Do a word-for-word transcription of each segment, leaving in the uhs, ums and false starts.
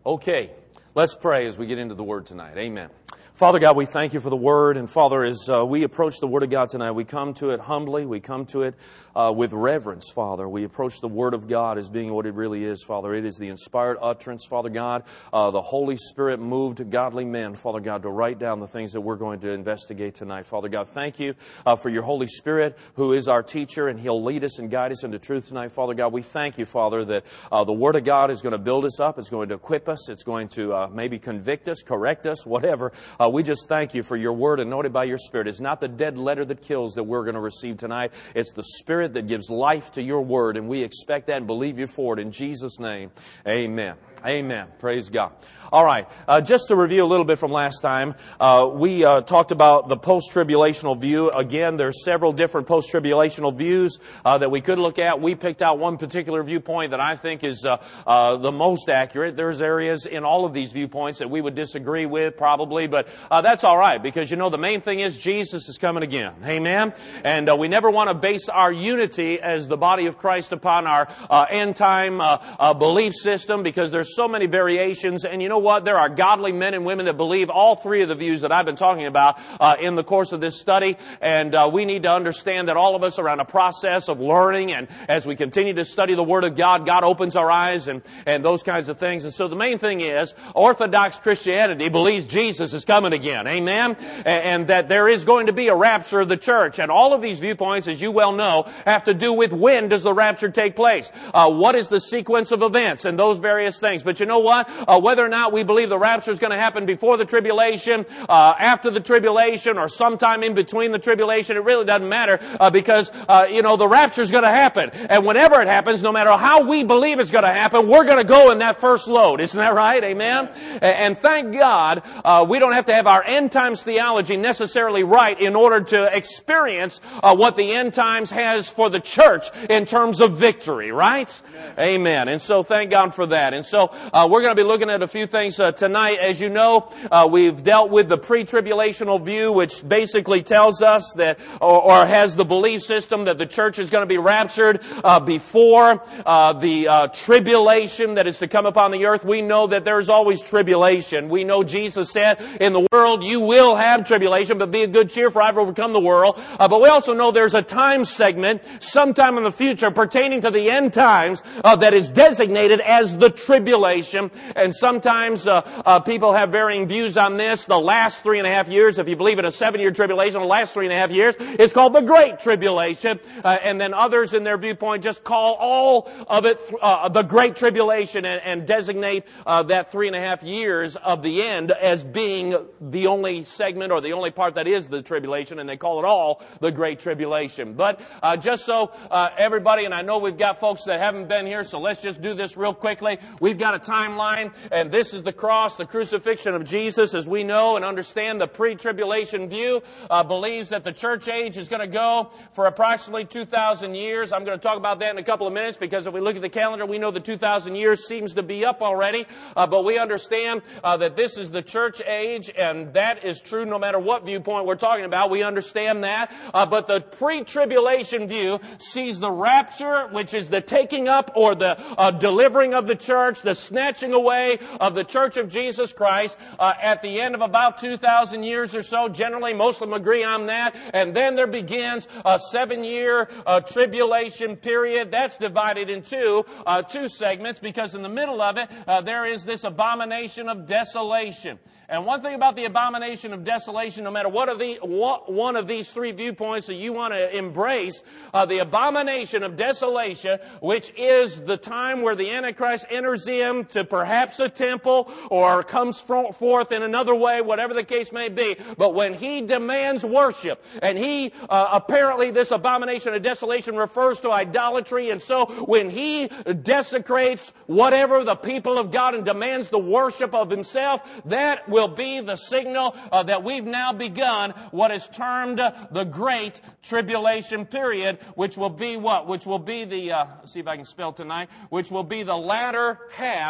Okay, let's pray as we get into the Word tonight. Amen. Father God, we thank you for the Word. And Father, as uh, we approach the Word of God tonight, we come to it humbly. We come to it uh, with reverence, Father. We approach the Word of God as being what it really is, Father. It is the inspired utterance, Father God. Uh, the Holy Spirit moved godly men, Father God, to write down the things that we're going to investigate tonight. Father God, thank you uh, for your Holy Spirit, who is our teacher, and He'll lead us and guide us into truth tonight. Father God, we thank you, Father, that uh, the Word of God is going to build us up. It's going to equip us. It's going to uh, maybe convict us, correct us, whatever. Uh, we just thank you for your Word anointed by your Spirit. It's not the dead letter that kills that we're going to receive tonight. It's the Spirit that gives life to your Word, and we expect that and believe you for it. In Jesus' name, amen. Amen. Praise God. All right. Uh, just to review a little bit from last time, uh, we uh, talked about the post-tribulational view. Again, there's several different post-tribulational views uh, that we could look at. We picked out one particular viewpoint that I think is uh, uh, the most accurate. There's areas in all of these viewpoints that we would disagree with, probably, but uh, that's all right, because, you know, the main thing is Jesus is coming again. Amen? And uh, we never want to base our unity as the body of Christ upon our uh, end-time uh, uh, belief system, because there's so many variations. And you know what? There are godly men and women that believe all three of the views that I've been talking about uh, in the course of this study. And uh, we need to understand that all of us are on a process of learning. And as we continue to study the Word of God, God opens our eyes and, and those kinds of things. And so the main thing is, Orthodox Christianity believes Jesus is coming again. Amen? And, and that there is going to be a rapture of the church. And all of these viewpoints, as you well know, have to do with when does the rapture take place? Uh, what is the sequence of events and those various things. But you know what? Uh, whether or not we believe the rapture is going to happen before the tribulation, uh, after the tribulation, or sometime in between the tribulation, it really doesn't matter uh, because, uh, you know, the rapture is going to happen. And whenever it happens, no matter how we believe it's going to happen, we're going to go in that first load. Isn't that right? Amen? And, and thank God uh, we don't have to have our end times theology necessarily right in order to experience uh, what the end times has for the church in terms of victory, right? Amen. Amen. And so thank God for that. And so uh, we're going to be looking at a few things uh, tonight. As you know, uh, we've dealt with the pre-tribulational view, which basically tells us that, or, or has the belief system that the church is going to be raptured uh, before uh, the uh, tribulation that is to come upon the earth. We know that there's always tribulation. We know Jesus said, in the world you will have tribulation, but be of good cheer, for I've overcome the world. Uh, but we also know there's a time segment sometime in the future pertaining to the end times uh, that is designated as the tribulation. And sometimes uh, uh, people have varying views on this. The last three and a half years, if you believe in a seven-year tribulation, the last three and a half years is called the Great Tribulation. Uh, and then others in their viewpoint just call all of it uh, the Great Tribulation and, and designate uh, that three and a half years of the end as being the only segment or the only part that is the tribulation, and they call it all the Great Tribulation. But uh, just so uh, everybody, and I know we've got folks that haven't been here, so let's just do this real quickly. We've got a timeline, and this is the cross, the crucifixion of Jesus, as we know and understand. The pre-tribulation view uh, believes that the church age is going to go for approximately two thousand years. I'm going to talk about that in a couple of minutes, because if we look at the calendar, we know the two thousand years seems to be up already, uh, but we understand uh, that this is the church age, and that is true no matter what viewpoint we're talking about. We understand that, uh, but the pre-tribulation view sees the rapture, which is the taking up or the uh, delivering of the church, the snatching away of the church of Jesus Christ uh, at the end of about two thousand years or so. Generally, most of them agree on that. And then there begins a seven-year uh, tribulation period. That's divided into uh, two segments, because in the middle of it, uh, there is this abomination of desolation. And one thing about the abomination of desolation, no matter what of the what one of these three viewpoints that you want to embrace, uh, the abomination of desolation, which is the time where the Antichrist enters into perhaps a temple or comes forth in another way, whatever the case may be. But when he demands worship, and he uh, apparently this abomination of desolation refers to idolatry, and so when he desecrates whatever the people of God and demands the worship of himself, that will be the signal uh, that we've now begun what is termed uh, the Great Tribulation period, which will be what? Which will be the, uh, let's see if I can spell tonight, which will be the latter half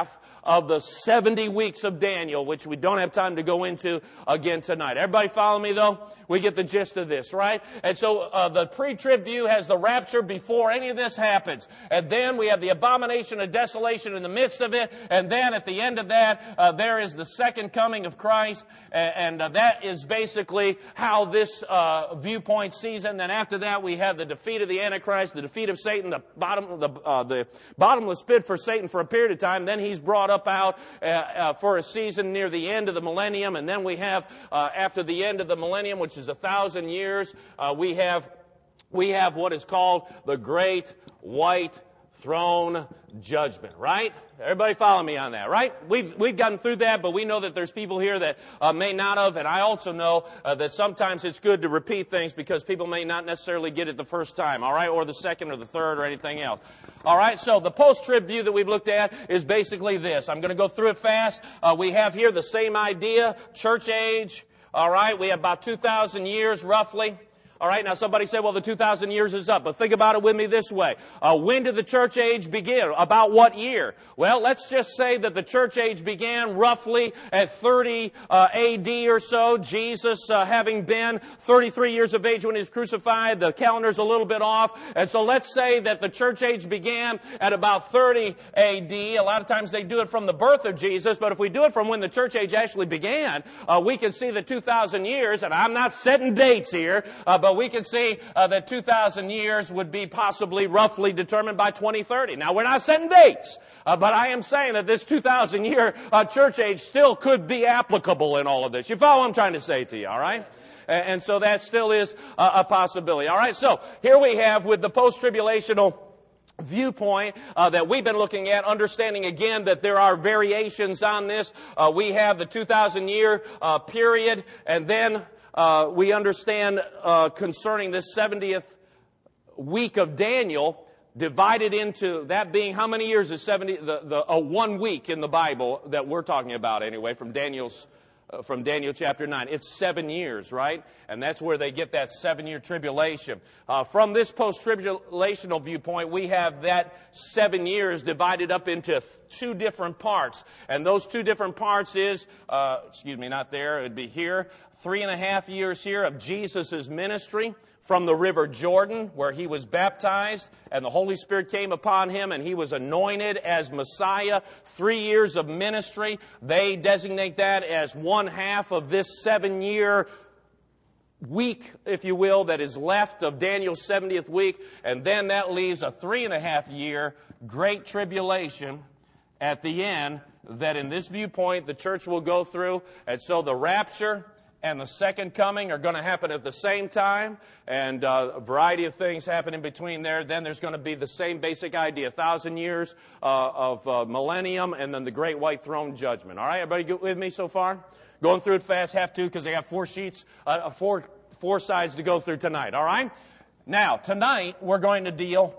of the seventy weeks of Daniel, which we don't have time to go into again tonight. Everybody follow me, though? We get the gist of this, right? And so uh, the pre-trib view has the rapture before any of this happens. And then we have the abomination of desolation in the midst of it. And then at the end of that, uh, there is the second coming of Christ. And, and uh, that is basically how this uh, viewpoint sees it. And then after that, we have the defeat of the Antichrist, the defeat of Satan, the bottom, the, uh, the bottomless pit for Satan for a period of time. Then he's brought up out uh, uh, for a season near the end of the millennium. And then we have, uh, after the end of the millennium, which is a thousand years, uh, we have we have what is called the Great White Throne Judgment, right? Everybody follow me on that, right? We've, we've gotten through that, but we know that there's people here that uh, may not have, and I also know uh, that sometimes it's good to repeat things because people may not necessarily get it the first time, all right, or the second or the third or anything else. All right, so the post-trib view that we've looked at is basically this. I'm going to go through it fast. Uh, we have here the same idea, church age. All right, we have about two thousand years roughly. All right, now somebody said, well, the two thousand years is up. But think about it with me this way. Uh, when did the church age begin? About what year? Well, let's just say that the church age began roughly at thirty uh, A D or so. Jesus uh, having been thirty-three years of age when he was crucified. The calendar's a little bit off. And so let's say that the church age began at about thirty A D. A lot of times they do it from the birth of Jesus. But if we do it from when the church age actually began, uh, we can see the two thousand years. And I'm not setting dates here, uh, but we can see uh, that two thousand years would be possibly roughly determined by twenty thirty. Now, we're not setting dates, uh, but I am saying that this two thousand year uh, church age still could be applicable in all of this. You follow what I'm trying to say to you, all right? And, and so that still is uh, a possibility. All right, so here we have with the post-tribulational viewpoint uh, that we've been looking at, understanding again that there are variations on this. Uh, we have the two thousand year uh, period, and then Uh, we understand uh, concerning this seventieth week of Daniel, divided into that being how many years is seventy? The the uh, one week in the Bible that we're talking about anyway, from Daniel's uh, from Daniel chapter nine. It's seven years, right? And that's where they get that seven-year tribulation. Uh, from this post-tribulational viewpoint, we have that seven years divided up into two different parts, and those two different parts is uh, excuse me, not there. It'd be here. Three and a half years here of Jesus' ministry from the river Jordan, where he was baptized and the Holy Spirit came upon him and he was anointed as Messiah. Three years of ministry. They designate that as one half of this seven-year week, if you will, that is left of Daniel's seventieth week. And then that leaves a three and a half year great tribulation at the end that in this viewpoint the church will go through. And so the rapture and the second coming are going to happen at the same time, and uh, a variety of things happen in between there. Then there's going to be the same basic idea, a thousand years uh, of uh, millennium, and then the great white throne judgment. All right, everybody get with me so far? Going through it fast, have to, because they have four sheets, uh, four, four sides to go through tonight, all right? Now, tonight we're going to deal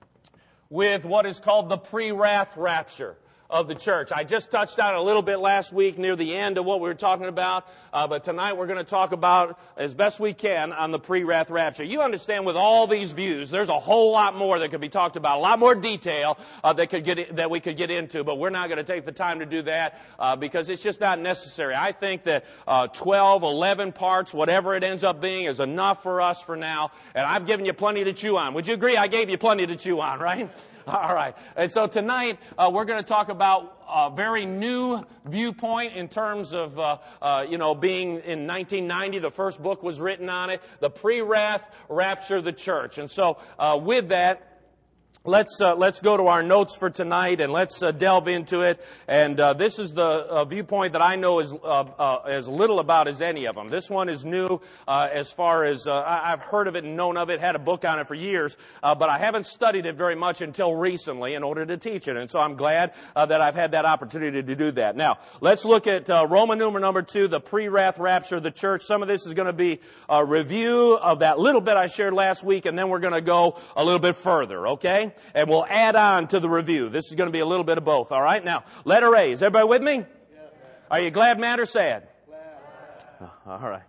with what is called the pre-wrath rapture of the church. I just touched on it a little bit last week near the end of what we were talking about, uh, but tonight we're going to talk about as best we can on the pre-wrath rapture. You understand with all these views, there's a whole lot more that could be talked about, a lot more detail uh, that could get that we could get into, but we're not going to take the time to do that uh, because it's just not necessary. I think that uh, twelve, eleven parts, whatever it ends up being, is enough for us for now, and I've given you plenty to chew on. Would you agree? I gave you plenty to chew on, right? All right. And so tonight, uh, we're going to talk about a very new viewpoint in terms of, uh, uh, you know, being in nineteen ninety, the first book was written on it, the pre-wrath rapture of the church. And so uh, with that, Let's uh, let's go to our notes for tonight and let's uh, delve into it. And uh, this is the uh, viewpoint that I know as uh, uh, as little about as any of them. This one is new uh, as far as uh, I- I've heard of it and known of it, had a book on it for years, uh, but I haven't studied it very much until recently in order to teach it. And so I'm glad uh, that I've had that opportunity to do that. Now, let's look at uh, Roman numeral number two, the pre-wrath rapture of the church. Some of this is going to be a review of that little bit I shared last week, and then we're going to go a little bit further, okay? And we'll add on to the review. This is going to be a little bit of both, all right? Now, letter A. Is everybody with me? Yeah. Are you glad, mad, or sad? Glad. Oh, all right.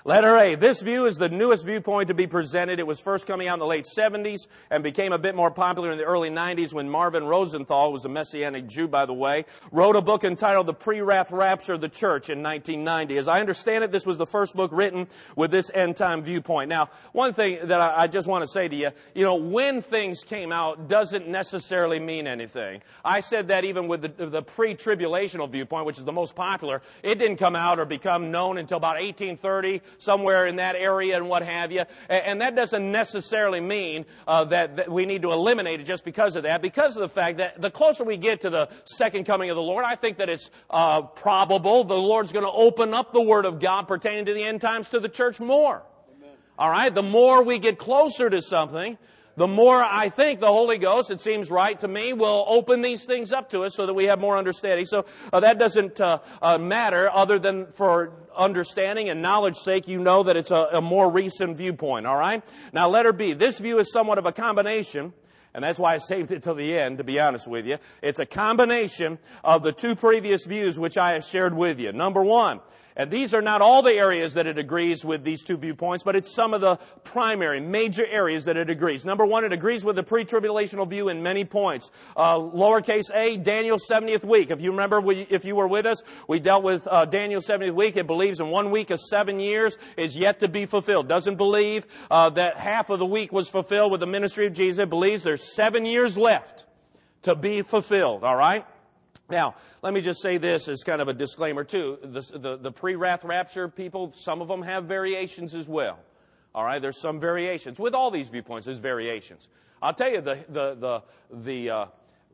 Letter A, this view is the newest viewpoint to be presented. It was first coming out in the late seventies and became a bit more popular in the early nineties when Marvin Rosenthal, who was a Messianic Jew, by the way, wrote a book entitled The Pre-Wrath Rapture of the Church in nineteen ninety. As I understand it, this was the first book written with this end-time viewpoint. Now, one thing that I just want to say to you, you know, when things came out doesn't necessarily mean anything. I said that even with the, the pre-tribulational viewpoint, which is the most popular, it didn't come out or become known until about eighteen thirty, somewhere in that area and what have you. And that doesn't necessarily mean uh, that, that we need to eliminate it just because of that. Because of the fact that the closer we get to the second coming of the Lord, I think that it's uh, probable the Lord's going to open up the Word of God pertaining to the end times to the church more. Amen. All right? The more we get closer to something, the more I think the Holy Ghost, it seems right to me, will open these things up to us so that we have more understanding. So uh, that doesn't uh, uh, matter other than for understanding and knowledge sake, you know that it's a, a more recent viewpoint, all right? Now, letter B. This view is somewhat of a combination, and that's why I saved it till the end, to be honest with you. It's a combination of the two previous views which I have shared with you. Number one, and these are not all the areas that it agrees with these two viewpoints, but it's some of the primary, major areas that it agrees. Number one, it agrees with the pre-tribulational view in many points. Uh, lowercase a, Daniel's seventieth week. If you remember, we, if you were with us, we dealt with uh, Daniel's seventieth week. It believes in one week of seven years is yet to be fulfilled. Doesn't believe uh, that half of the week was fulfilled with the ministry of Jesus. It believes there's seven years left to be fulfilled, all right? Now, let me just say this as kind of a disclaimer, too. The, the, the pre-wrath rapture people, some of them have variations as well. All right, there's some variations. With all these viewpoints, there's variations. I'll tell you, the, the, the, the uh,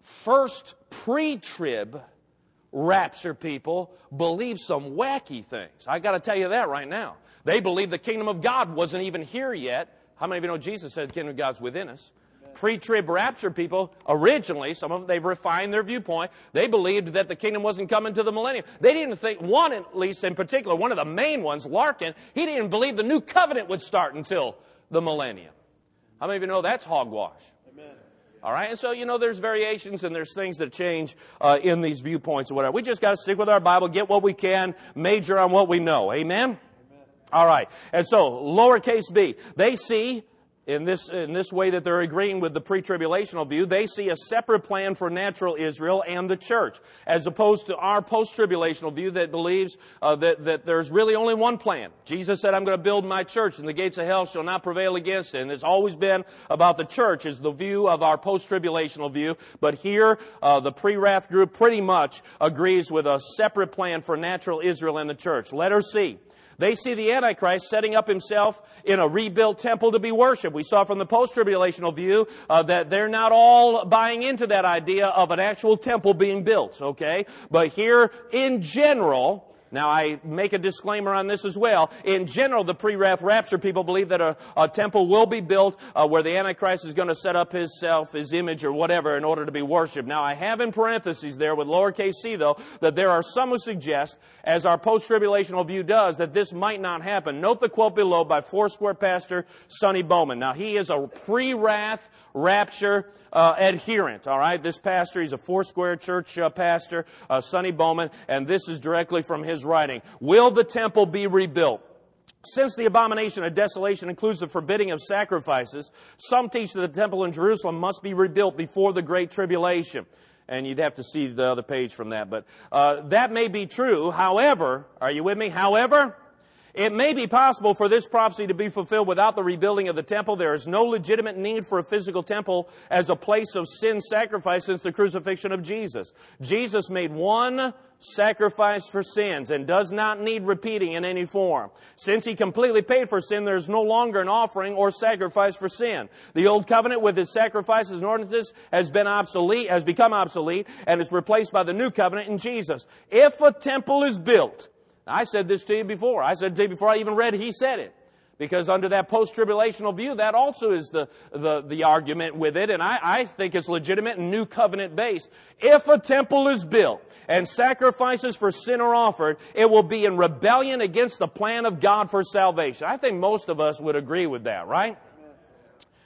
first pre-trib rapture people believe some wacky things. I got to tell you that right now. They believe the kingdom of God wasn't even here yet. How many of you know Jesus said the kingdom of God's within us? Pre-trib rapture people, originally, some of them, they've refined their viewpoint. They believed that the kingdom wasn't coming to the millennium. They didn't think, one at least in particular, one of the main ones, Larkin, he didn't believe the new covenant would start until the millennium. How many of you know that's hogwash? Amen. All right, and so, you know, there's variations and there's things that change uh, in these viewpoints or whatever. We just got to stick with our Bible, get what we can, major on what we know. Amen? Amen. All right, and so, lowercase b, they see In this, in this way that they're agreeing with the pre-tribulational view, they see a separate plan for natural Israel and the church, as opposed to our post-tribulational view that believes uh, that, that there's really only one plan. Jesus said, I'm going to build my church, and the gates of hell shall not prevail against it. And it's always been about the church, is the view of our post-tribulational view. But here, uh, the pre-wrath group pretty much agrees with a separate plan for natural Israel and the church. Letter C. They see the Antichrist setting up himself in a rebuilt temple to be worshipped. We saw from the post-tribulational view uh, that they're not all buying into that idea of an actual temple being built, okay? But here, in general, now I make a disclaimer on this as well. In general, the pre-wrath rapture people believe that a, a temple will be built uh, where the Antichrist is going to set up his self, his image, or whatever in order to be worshipped. Now I have in parentheses there with lowercase c, though, that there are some who suggest, as our post-tribulational view does, that this might not happen. Note the quote below by Foursquare pastor Sonny Bowman. Now he is a pre-wrath rapture uh, adherent, all right? This pastor, he's a Foursquare church uh, pastor, uh, Sonny Bowman, and this is directly from his writing. Will the temple be rebuilt? Since the abomination of desolation includes the forbidding of sacrifices, some teach that the temple in Jerusalem must be rebuilt before the Great Tribulation. And you'd have to see the other page from that. But uh, that may be true. However, are you with me? However, it may be possible for this prophecy to be fulfilled without the rebuilding of the temple. There is no legitimate need for a physical temple as a place of sin sacrifice since the crucifixion of Jesus. Jesus made one sacrifice for sins and does not need repeating in any form. Since He completely paid for sin, there is no longer an offering or sacrifice for sin. The old covenant with its sacrifices and ordinances has been obsolete, has become obsolete, and is replaced by the new covenant in Jesus. If a temple is built, I said this to you before. I said to you before I even read He said it. Because under that post-tribulational view, that also is the, the, the argument with it. And I, I think it's legitimate and new covenant based. If a temple is built and sacrifices for sin are offered, it will be in rebellion against the plan of God for salvation. I think most of us would agree with that, right?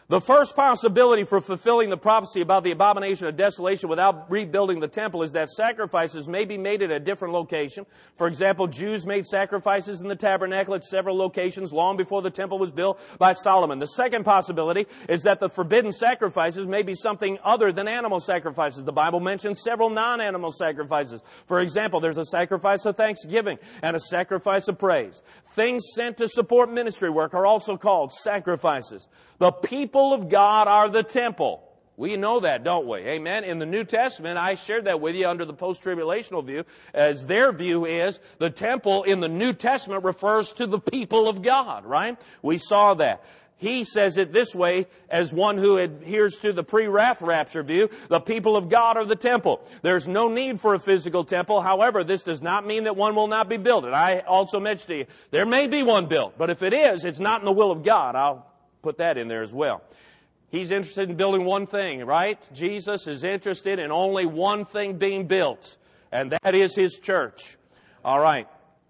The first possibility for fulfilling the prophecy about the abomination of desolation without rebuilding the temple is that sacrifices may be made at a different location. For example, Jews made sacrifices in the tabernacle at several locations long before the temple was built by Solomon. The second possibility is that the forbidden sacrifices may be something other than animal sacrifices. The Bible mentions several non-animal sacrifices. For example, there's a sacrifice of thanksgiving and a sacrifice of praise. Things sent to support ministry work are also called sacrifices. The people of God are the temple. We know that, don't we? Amen. In the New Testament, I shared that with you under the post-tribulational view, as their view is the temple in the New Testament refers to the people of God, right? We saw that. He says it this way as one who adheres to the pre-wrath rapture view. The people of God are the temple. There's no need for a physical temple. However, this does not mean that one will not be built. And I also mentioned to you, there may be one built. But if it is, it's not in the will of God. I'll put that in there as well. He's interested in building one thing, right? Jesus is interested in only one thing being built. And that is His church. All right.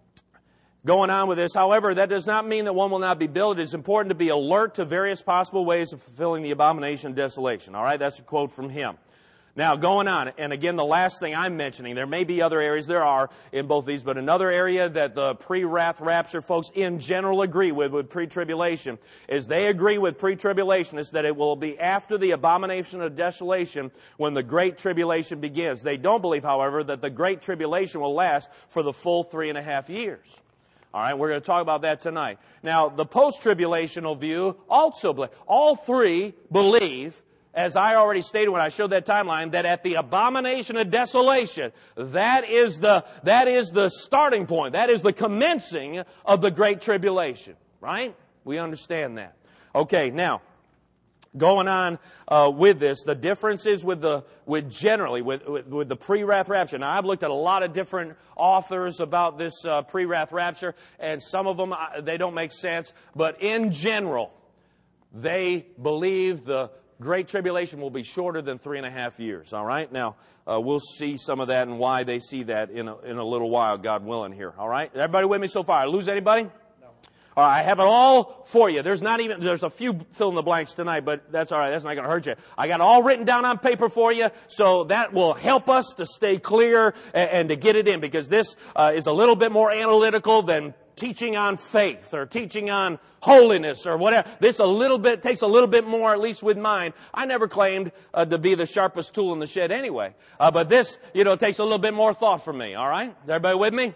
Going on with this, however, that does not mean that one will not be built. It is important to be alert to various possible ways of fulfilling the abomination of desolation. All right, that's a quote from him. Now, going on, and again, the last thing I'm mentioning, there may be other areas, there are in both these, but another area that the pre-wrath rapture folks in general agree with, with pre-tribulation, is they agree with pre-tribulationists that it will be after the abomination of desolation when the Great Tribulation begins. They don't believe, however, that the Great Tribulation will last for the full three and a half years. All right, we're going to talk about that tonight. Now, the post-tribulational view also, believe, all three believe, as I already stated when I showed that timeline, that at the abomination of desolation, that is the, that is the starting point. That is the commencing of the Great Tribulation. Right? We understand that. Okay, now, going on uh, with this, the differences with the with generally with with, with the pre-wrath rapture. Now, I've looked at a lot of different authors about this uh, pre-wrath rapture, and some of them uh, they don't make sense. But in general, they believe the Great Tribulation will be shorter than three and a half years. All right. Now uh, we'll see some of that and why they see that in a, in a little while, God willing. Here. All right. Everybody with me so far? I lose anybody? All right, I have it all for you. There's not even, there's a few fill in the blanks tonight, but that's all right. That's not going to hurt you. I got it all written down on paper for you, so that will help us to stay clear and, and to get it in, because this uh, is a little bit more analytical than teaching on faith or teaching on holiness or whatever. This a little bit, takes a little bit more, at least with mine. I never claimed uh, to be the sharpest tool in the shed anyway. Uh, but this, you know, takes a little bit more thought from me. All right? Is everybody with me?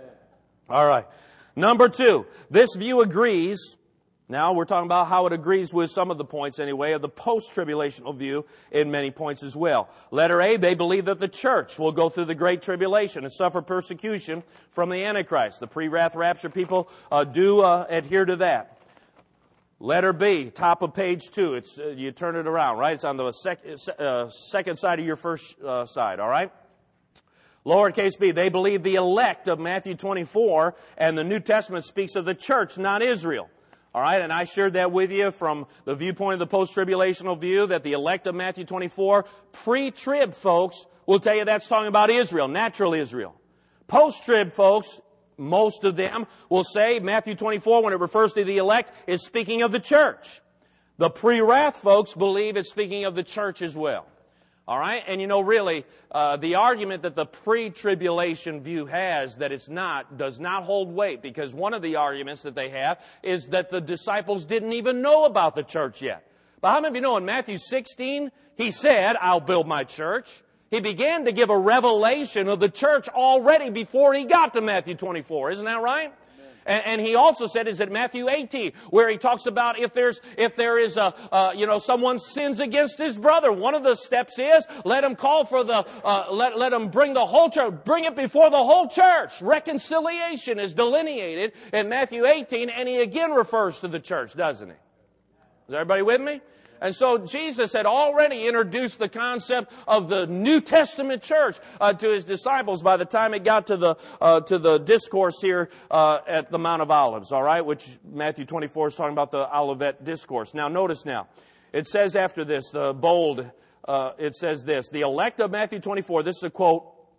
All right. Number two, this view agrees. Now we're talking about how it agrees with some of the points anyway of the post-tribulational view in many points as well. Letter A, they believe that the church will go through the Great Tribulation and suffer persecution from the Antichrist. The pre-wrath rapture people uh, do uh, adhere to that. Letter B, top of page two. It's uh, you turn it around, right? It's on the sec- uh, second side of your first uh, side, all right? Lowercase b, they believe the elect of Matthew twenty-four, and the New Testament speaks of the church, not Israel. All right, and I shared that with you from the viewpoint of the post-tribulational view, that the elect of Matthew twenty-four, pre-trib folks will tell you that's talking about Israel, natural Israel. Post-trib folks, most of them will say Matthew twenty-four, when it refers to the elect, is speaking of the church. The pre-wrath folks believe it's speaking of the church as well. All right? And you know, really, uh, the argument that the pre-tribulation view has that it's not, does not hold weight, because one of the arguments that they have is that the disciples didn't even know about the church yet. But how many of you know in Matthew sixteen, he said, I'll build my church. He began to give a revelation of the church already before he got to Matthew twenty-four. Isn't that right? And, and he also said, is it Matthew eighteen, where he talks about if there's, if there is a, uh, you know, someone sins against his brother. One of the steps is, let him call for the, uh, let, let him bring the whole church, bring it before the whole church. Reconciliation is delineated in Matthew eighteen, and he again refers to the church, doesn't he? Is everybody with me? And so Jesus had already introduced the concept of the New Testament church uh, to his disciples by the time it got to the uh, to the discourse here uh, at the Mount of Olives, all right, which Matthew twenty-four is talking about the Olivet discourse. Now, notice now, it says after this, the bold, uh, it says this, the elect of Matthew twenty-four, this is a quote,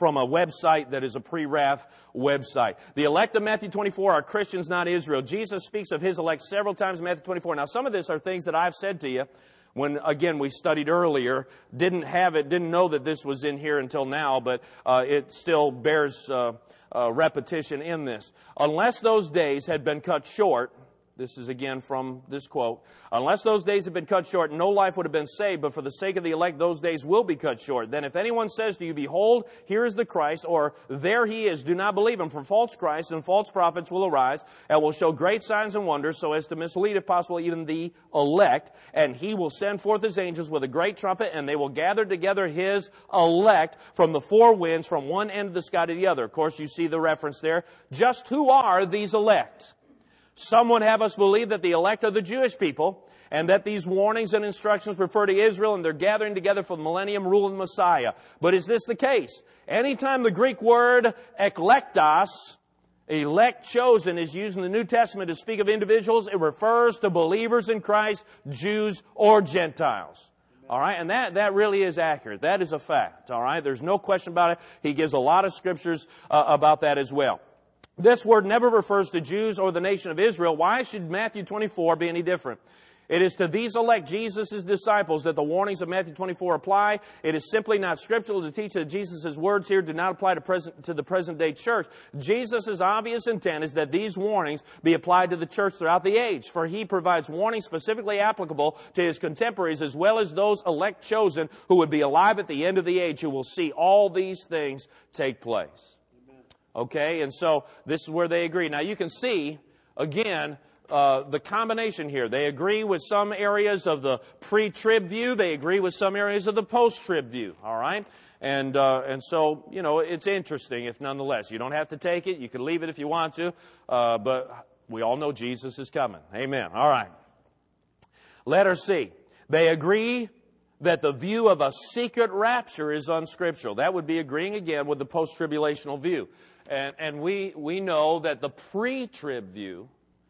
from a website that is a pre-wrath website. The elect of Matthew twenty-four are Christians, not Israel. Jesus speaks of his elect several times in Matthew twenty-four. Now, some of this are things that I've said to you when, again, we studied earlier. Didn't have it, didn't know that this was in here until now, but uh, it still bears uh, uh, repetition in this. Unless those days had been cut short, this is again from this quote, unless those days had been cut short, no life would have been saved, but for the sake of the elect, those days will be cut short. Then if anyone says to you, behold, here is the Christ, or there he is, do not believe him, for false Christs and false prophets will arise, and will show great signs and wonders, so as to mislead, if possible, even the elect. And he will send forth his angels with a great trumpet, and they will gather together his elect from the four winds, from one end of the sky to the other. Of course, you see the reference there. Just who are these elect? Some would have us believe that the elect are the Jewish people, and that these warnings and instructions refer to Israel, and they're gathering together for the millennium rule of the Messiah. But is this the case? Anytime the Greek word eklektos, elect chosen, is used in the New Testament to speak of individuals, it refers to believers in Christ, Jews or Gentiles. All right, and that, that really is accurate. That is a fact. All right, there's no question about it. He gives a lot of scriptures uh, about that as well. This word never refers to Jews or the nation of Israel. Why should Matthew twenty-four be any different? It is to these elect, Jesus' disciples, that the warnings of Matthew twenty-four apply. It is simply not scriptural to teach that Jesus' words here do not apply to, present, to the present-day church. Jesus' obvious intent is that these warnings be applied to the church throughout the age, for he provides warnings specifically applicable to his contemporaries as well as those elect chosen who would be alive at the end of the age, who will see all these things take place. Okay, and so this is where they agree. Now you can see, again, uh, the combination here. They agree with some areas of the pre-trib view. They agree with some areas of the post-trib view. All right? And uh, and so, you know, it's interesting, if nonetheless. You don't have to take it. You can leave it if you want to. Uh, but we all know Jesus is coming. Amen. All right. Letter C. They agree that the view of a secret rapture is unscriptural. That would be agreeing again with the post-tribulational view. And, and we, we know that the pre-trib view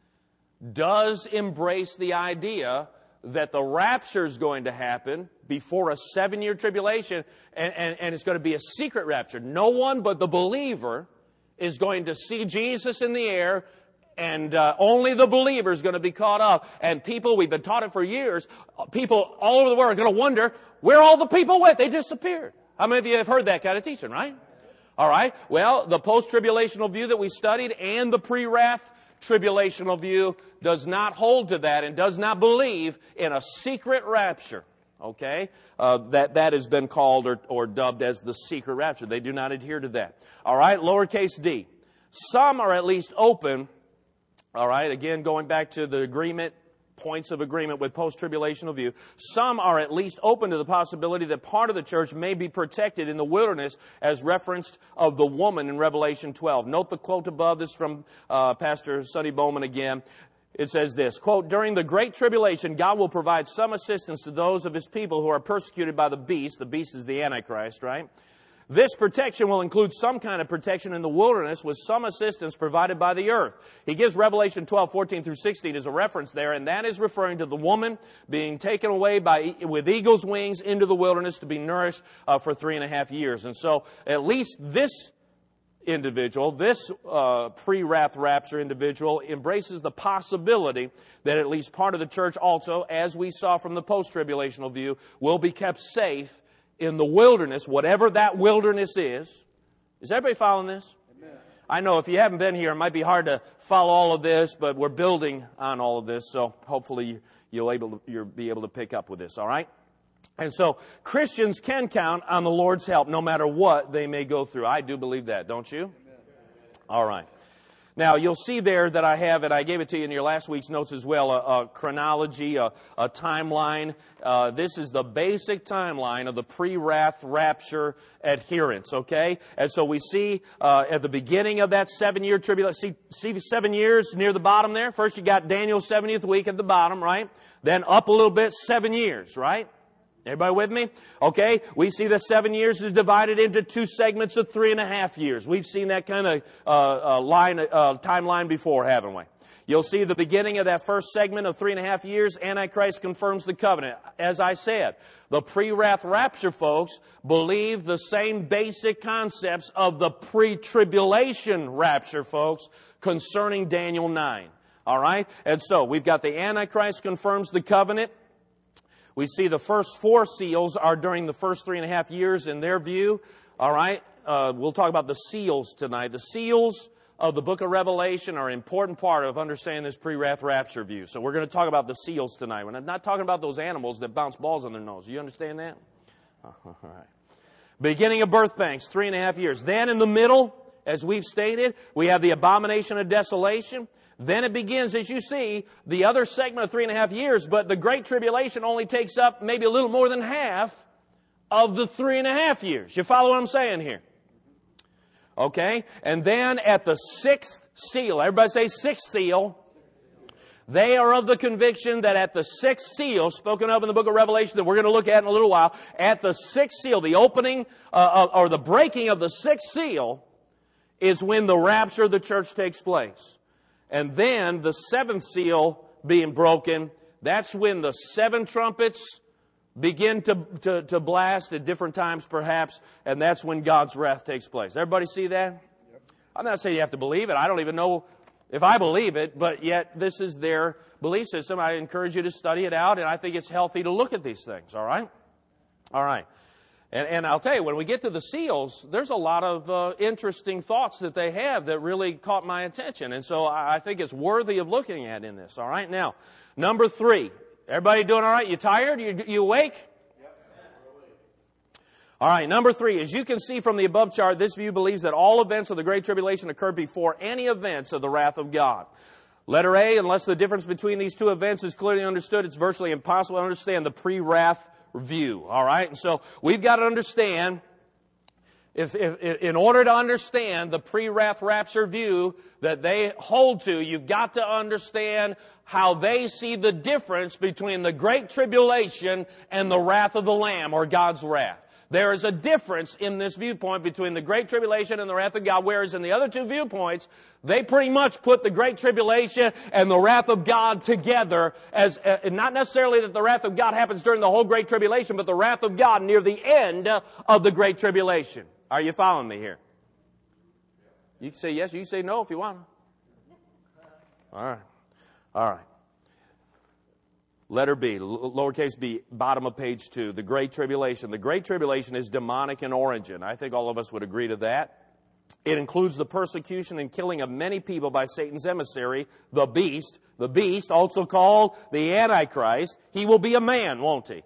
does embrace the idea that the rapture is going to happen before a seven-year tribulation, and, and, and it's going to be a secret rapture. No one but the believer is going to see Jesus in the air, and uh, only the believer is going to be caught up. And people, we've been taught it for years, people all over the world are going to wonder, where all the people went? They disappeared. How many of you have heard that kind of teaching, right? All right. Well, the post-tribulational view that we studied and the pre-wrath tribulational view does not hold to that and does not believe in a secret rapture. Okay? Uh, that, that has been called or, or dubbed as the secret rapture. They do not adhere to that. All right? Lowercase d. Some are at least open. All right? Again, going back to the agreement, points of agreement with post-tribulational view. Some are at least open to the possibility that part of the church may be protected in the wilderness as referenced of the woman in Revelation twelve. Note the quote above. This from uh, Pastor Sonny Bowman again. It says this, quote, during the great tribulation, God will provide some assistance to those of his people who are persecuted by the beast. The beast is the Antichrist, right? This protection will include some kind of protection in the wilderness with some assistance provided by the earth. He gives Revelation twelve, fourteen through sixteen as a reference there, and that is referring to the woman being taken away by with eagle's wings into the wilderness to be nourished uh, for three and a half years. And so at least this individual, this uh, pre-wrath rapture individual, embraces the possibility that at least part of the church also, as we saw from the post-tribulational view, will be kept safe in the wilderness, whatever that wilderness is. Is everybody following this? Amen. I know if you haven't been here, it might be hard to follow all of this, but we're building on all of this, so hopefully you'll, able to, you'll be able to pick up with this, all right? And so Christians can count on the Lord's help no matter what they may go through. I do believe that, don't you? Amen. All right. Now, you'll see there that I have it, I gave it to you in your last week's notes as well, a, a chronology, a, a timeline. Uh, this is the basic timeline of the pre-wrath rapture adherence, okay? And so we see uh, at the beginning of that seven-year tribulation, see, see seven years near the bottom there? First you got Daniel's seventieth week at the bottom, right? Then up a little bit, seven years, right? Everybody with me? Okay, we see the seven years is divided into two segments of three and a half years. We've seen that kind of uh, uh, line, uh, timeline before, haven't we? You'll see the beginning of that first segment of three and a half years, Antichrist confirms the covenant. As I said, the pre-wrath rapture folks believe the same basic concepts of the pre-tribulation rapture folks concerning Daniel nine. All right? And so, we've got the Antichrist confirms the covenant. We see the first four seals are during the first three and a half years in their view. All right? Uh, we'll talk about the seals tonight. The seals of the book of Revelation are an important part of understanding this pre-wrath rapture view. So we're going to talk about the seals tonight. We're not talking about those animals that bounce balls on their nose. You understand that? All right. Beginning of birth pangs, three and a half years. Then in the middle, as we've stated, we have the abomination of desolation. Then it begins, as you see, the other segment of three and a half years, but the Great Tribulation only takes up maybe a little more than half of the three and a half years. You follow what I'm saying here? Okay? And then at the sixth seal, everybody say sixth seal, they are of the conviction that at the sixth seal, spoken of in the book of Revelation that we're going to look at in a little while, at the sixth seal, the opening uh, or the breaking of the sixth seal is when the rapture of the church takes place. And then the seventh seal being broken, that's when the seven trumpets begin to, to, to blast at different times perhaps, and that's when God's wrath takes place. Everybody see that? Yep. I'm not saying you have to believe it. I don't even know if I believe it, but yet this is their belief system. I encourage you to study it out, and I think it's healthy to look at these things, all right? All right. And, and I'll tell you, when we get to the seals, there's a lot of uh, interesting thoughts that they have that really caught my attention. And so I, I think it's worthy of looking at in this, all right? Now, number three. Everybody doing all right? You tired? You, you awake? Yep. All right, number three. As you can see from the above chart, this view believes that all events of the Great Tribulation occurred before any events of the wrath of God. Letter A, unless the difference between these two events is clearly understood, it's virtually impossible to understand the pre-wrath view. All right? And so we've got to understand, if, if, in order to understand the pre-wrath rapture view that they hold to, you've got to understand how they see the difference between the Great Tribulation and the wrath of the Lamb, or God's wrath. There is a difference in this viewpoint between the Great Tribulation and the wrath of God, whereas in the other two viewpoints, they pretty much put the Great Tribulation and the wrath of God together as, uh, not necessarily that the wrath of God happens during the whole Great Tribulation, but the wrath of God near the end of the Great Tribulation. Are you following me here? You can say yes, you can say no if you want. All right. All right. Letter B, lowercase b, bottom of page two, the Great Tribulation. The Great Tribulation is demonic in origin. I think all of us would agree to that. It includes the persecution and killing of many people by Satan's emissary, the beast. The beast, also called the Antichrist. He will be a man, won't he?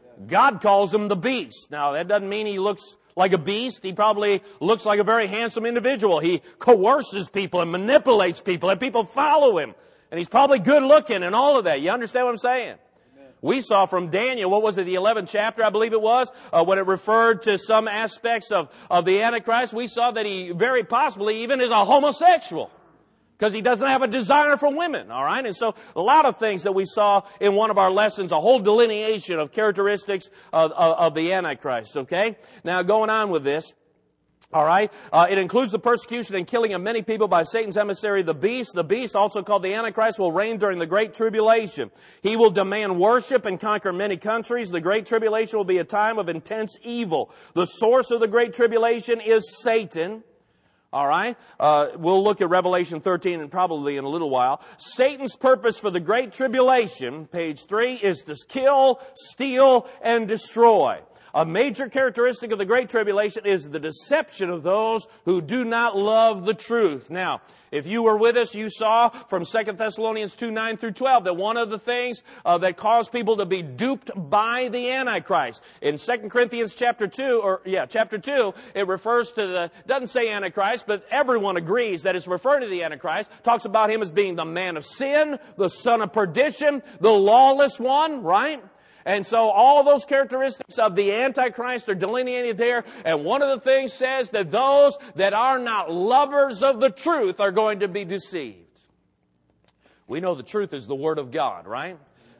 God calls him the beast. Now, that doesn't mean he looks like a beast. He probably looks like a very handsome individual. He coerces people and manipulates people, and people follow him. And he's probably good looking and all of that. You understand what I'm saying? Amen. We saw from Daniel, what was it, the eleventh chapter, I believe it was, uh, when it referred to some aspects of, of the Antichrist, we saw that he very possibly even is a homosexual. Because he doesn't have a desire for women, all right? And so a lot of things that we saw in one of our lessons, a whole delineation of characteristics of, of, of the Antichrist, okay? Now, going on with this, all right? Uh, it includes the persecution and killing of many people by Satan's emissary, the beast. The beast, also called the Antichrist, will reign during the Great Tribulation. He will demand worship and conquer many countries. The Great Tribulation will be a time of intense evil. The source of the Great Tribulation is Satan. All right? Uh, we'll look at Revelation thirteen and probably in a little while. Satan's purpose for the Great Tribulation, page three, is to kill, steal, and destroy. A major characteristic of the Great Tribulation is the deception of those who do not love the truth. Now, if you were with us, you saw from Second Thessalonians two, nine through twelve, that one of the things uh, that caused people to be duped by the Antichrist. In Second Corinthians chapter two, or yeah, chapter two, it refers to the, doesn't say Antichrist, but everyone agrees that it's referring to the Antichrist. Talks about him as being the man of sin, the son of perdition, the lawless one, right? And so all those characteristics of the Antichrist are delineated there. And one of the things says that those that are not lovers of the truth are going to be deceived. We know the truth is the Word of God, right?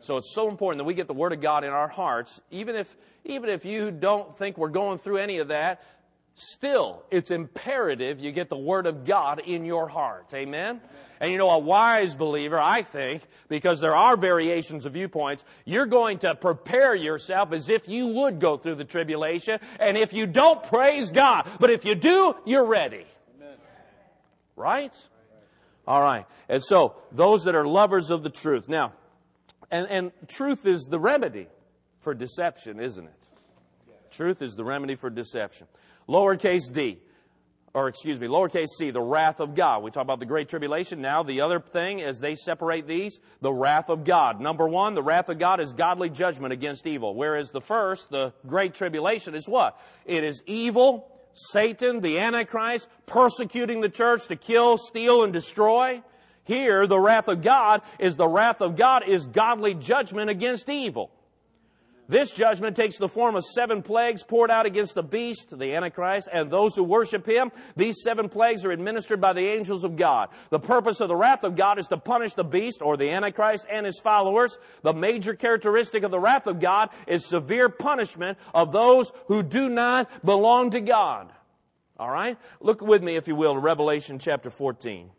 So it's so important that we get the Word of God in our hearts. Even if, even if you don't think we're going through any of that, still, it's imperative you get the Word of God in your heart. Amen? And you know, a wise believer, I think, because there are variations of viewpoints, you're going to prepare yourself as if you would go through the tribulation. And if you don't, praise God. But if you do, you're ready. Amen. Right? All right. And so, those that are lovers of the truth. Now, and, and truth is the remedy for deception, isn't it? Truth is the remedy for deception. Lowercase d, or excuse me, lowercase c, the wrath of God. We talk about the Great Tribulation. Now the other thing, as they separate these, the wrath of God. Number one, the wrath of God is godly judgment against evil. Whereas the first, the Great Tribulation, is what? It is evil, Satan, the Antichrist, persecuting the church to kill, steal, and destroy. Here, the wrath of God is the wrath of God is godly judgment against evil. This judgment takes the form of seven plagues poured out against the beast, the Antichrist, and those who worship him. These seven plagues are administered by the angels of God. The purpose of the wrath of God is to punish the beast, or the Antichrist, and his followers. The major characteristic of the wrath of God is severe punishment of those who do not belong to God. All right? Look with me, if you will, to Revelation chapter fourteen.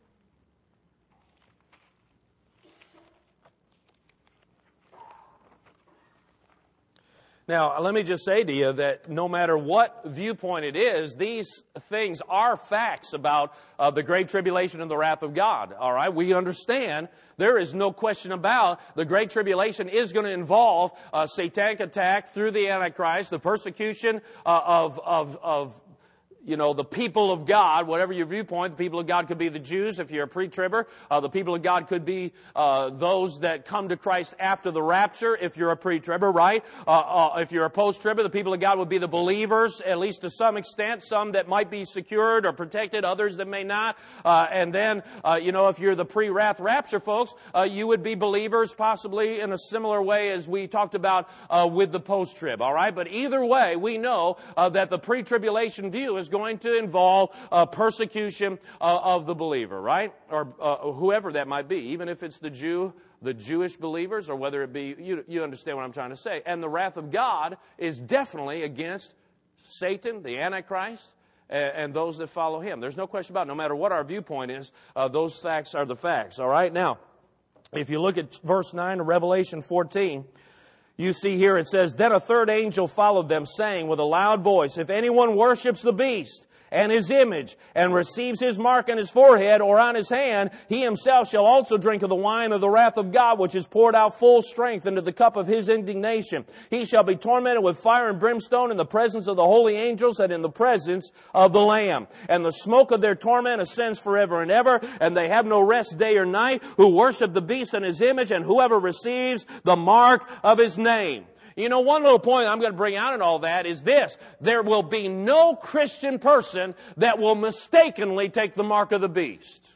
Now, let me just say to you that no matter what viewpoint it is, these things are facts about uh, the Great Tribulation and the wrath of God. All right? We understand there is no question about the Great Tribulation is going to involve a satanic attack through the Antichrist, the persecution uh, of, of, of You know, the people of God, whatever your viewpoint, the people of God could be the Jews if you're a pre-tribber. Uh, the people of God could be uh, those that come to Christ after the rapture if you're a pre-tribber, right? Uh, uh, if you're a post-tribber, the people of God would be the believers, at least to some extent. Some that might be secured or protected, others that may not. Uh, and then, uh, you know, if you're the pre-wrath rapture folks, uh, you would be believers possibly in a similar way as we talked about uh, with the post-trib, all right? But either way, we know uh, that the pre-tribulation view is going going to involve uh, persecution uh, of the believer, right? Or uh, whoever that might be, even if it's the Jew, the Jewish believers, or whether it be, you, you understand what I'm trying to say. And the wrath of God is definitely against Satan, the Antichrist, and, and those that follow him. There's no question about it. No matter what our viewpoint is, uh, those facts are the facts, all right? Now, if you look at verse nine of Revelation fourteen, you see here it says, "Then a third angel followed them, saying with a loud voice, if anyone worships the beast and his image, and receives his mark on his forehead or on his hand, he himself shall also drink of the wine of the wrath of God, which is poured out full strength into the cup of his indignation. He shall be tormented with fire and brimstone in the presence of the holy angels and in the presence of the Lamb. And the smoke of their torment ascends forever and ever, and they have no rest day or night, who worship the beast and his image, and whoever receives the mark of his name." You know, one little point I'm going to bring out in all that is this. There will be no Christian person that will mistakenly take the mark of the beast.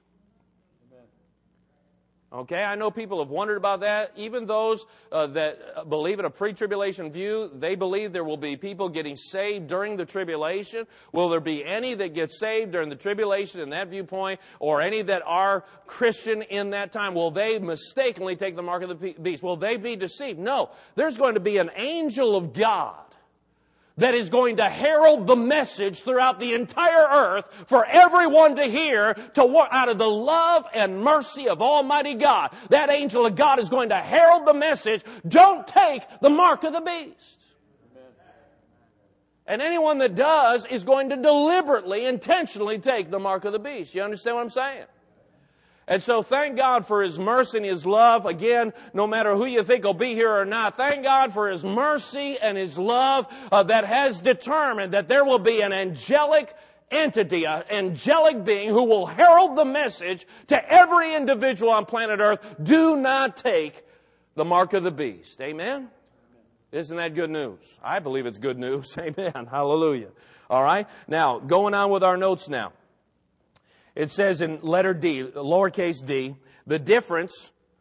Okay, I know people have wondered about that. Even those uh, that believe in a pre-tribulation view, they believe there will be people getting saved during the tribulation. Will there be any that get saved during the tribulation in that viewpoint, or any that are Christian in that time? Will they mistakenly take the mark of the beast? Will they be deceived? No. There's going to be an angel of God that is going to herald the message throughout the entire earth for everyone to hear, to out of the love and mercy of Almighty God. That angel of God is going to herald the message, don't take the mark of the beast. Amen. And anyone that does is going to deliberately, intentionally take the mark of the beast. You understand what I'm saying? And so thank God for His mercy and His love. Again, no matter who you think will be here or not, thank God for His mercy and His love uh, that has determined that there will be an angelic entity, an angelic being who will herald the message to every individual on planet Earth. Do not take the mark of the beast. Amen? Isn't that good news? I believe it's good news. Amen. Hallelujah. All right. Now, going on with our notes now. It says in letter D, lowercase d, the difference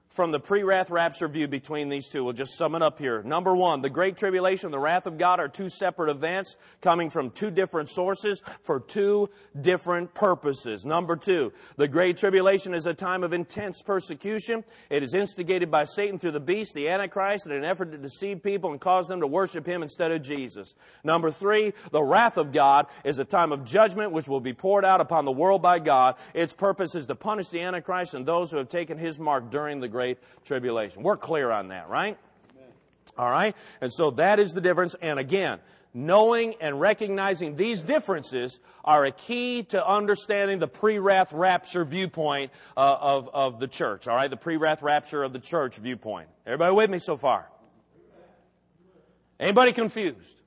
from the pre-wrath rapture view between these two. We'll just sum it up here. Number one, the Great Tribulation and the wrath of God are two separate events coming from two different sources for two different purposes. Number two, the Great Tribulation is a time of intense persecution. It is instigated by Satan through the beast, the Antichrist, in an effort to deceive people and cause them to worship him instead of Jesus. Number three, the wrath of God is a time of judgment which will be poured out upon the world by God. Its purpose is to punish the Antichrist and those who have taken his mark during the Great Tribulation. We're clear on that, right? Amen. All right? And so that is the difference. And again, knowing and recognizing these differences are a key to understanding the pre-wrath rapture viewpoint uh, of, of the church. All right? The pre-wrath rapture of the church viewpoint. Everybody with me so far? Anybody confused?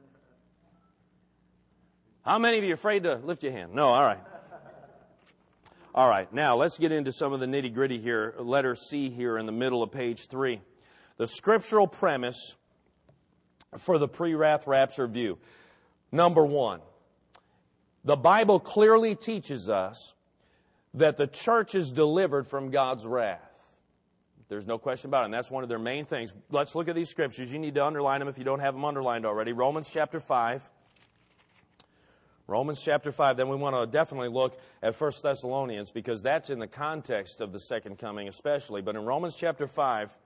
How many of you are afraid to lift your hand? No, all right. All right, now let's get into some of the nitty-gritty here. Letter C here in the middle of page three. The scriptural premise for the pre-wrath rapture view. Number one, the Bible clearly teaches us that the church is delivered from God's wrath. There's no question about it, and that's one of their main things. Let's look at these scriptures. You need to underline them if you don't have them underlined already. Romans chapter five. Romans chapter five, then we want to definitely look at First Thessalonians because that's in the context of the second coming especially. But in Romans chapter five,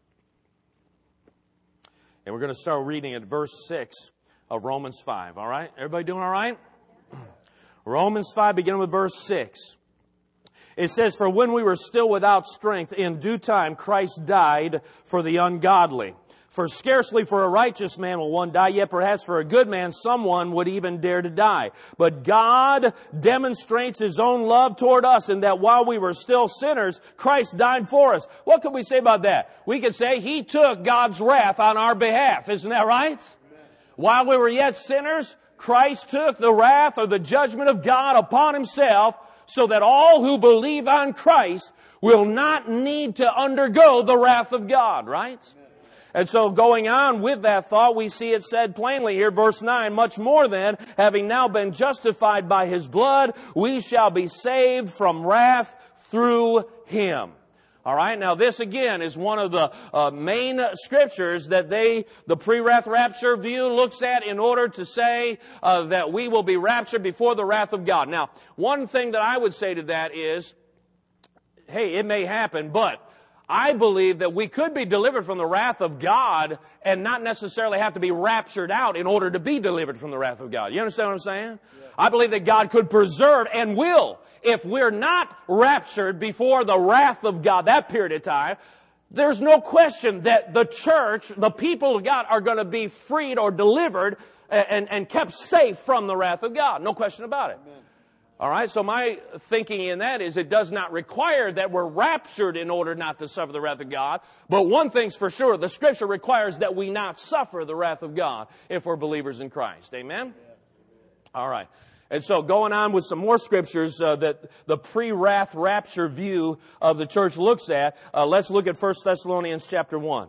and we're going to start reading at verse six of Romans five, all right? Everybody doing all right? Romans five, beginning with verse six. It says, "For when we were still without strength, in due time Christ died for the ungodly. For scarcely for a righteous man will one die, yet perhaps for a good man someone would even dare to die. But God demonstrates His own love toward us in that while we were still sinners, Christ died for us." What can we say about that? We could say He took God's wrath on our behalf. Isn't that right? Amen. While we were yet sinners, Christ took the wrath or the judgment of God upon Himself so that all who believe on Christ will not need to undergo the wrath of God, right? Amen. And so going on with that thought, we see it said plainly here, verse nine, "Much more then, having now been justified by His blood, we shall be saved from wrath through Him." All right, now this again is one of the uh, main scriptures that they, the pre-wrath rapture view looks at in order to say uh, that we will be raptured before the wrath of God. Now, one thing that I would say to that is, hey, it may happen, but I believe that we could be delivered from the wrath of God and not necessarily have to be raptured out in order to be delivered from the wrath of God. You understand what I'm saying? Yeah. I believe that God could preserve and will. If we're not raptured before the wrath of God, that period of time, there's no question that the church, the people of God, are going to be freed or delivered and, and kept safe from the wrath of God. No question about it. Amen. All right, so my thinking in that is it does not require that we're raptured in order not to suffer the wrath of God. But one thing's for sure, the Scripture requires that we not suffer the wrath of God if we're believers in Christ. Amen? All right. And so going on with some more Scriptures uh, that the pre-wrath rapture view of the church looks at, uh, let's look at First Thessalonians chapter one.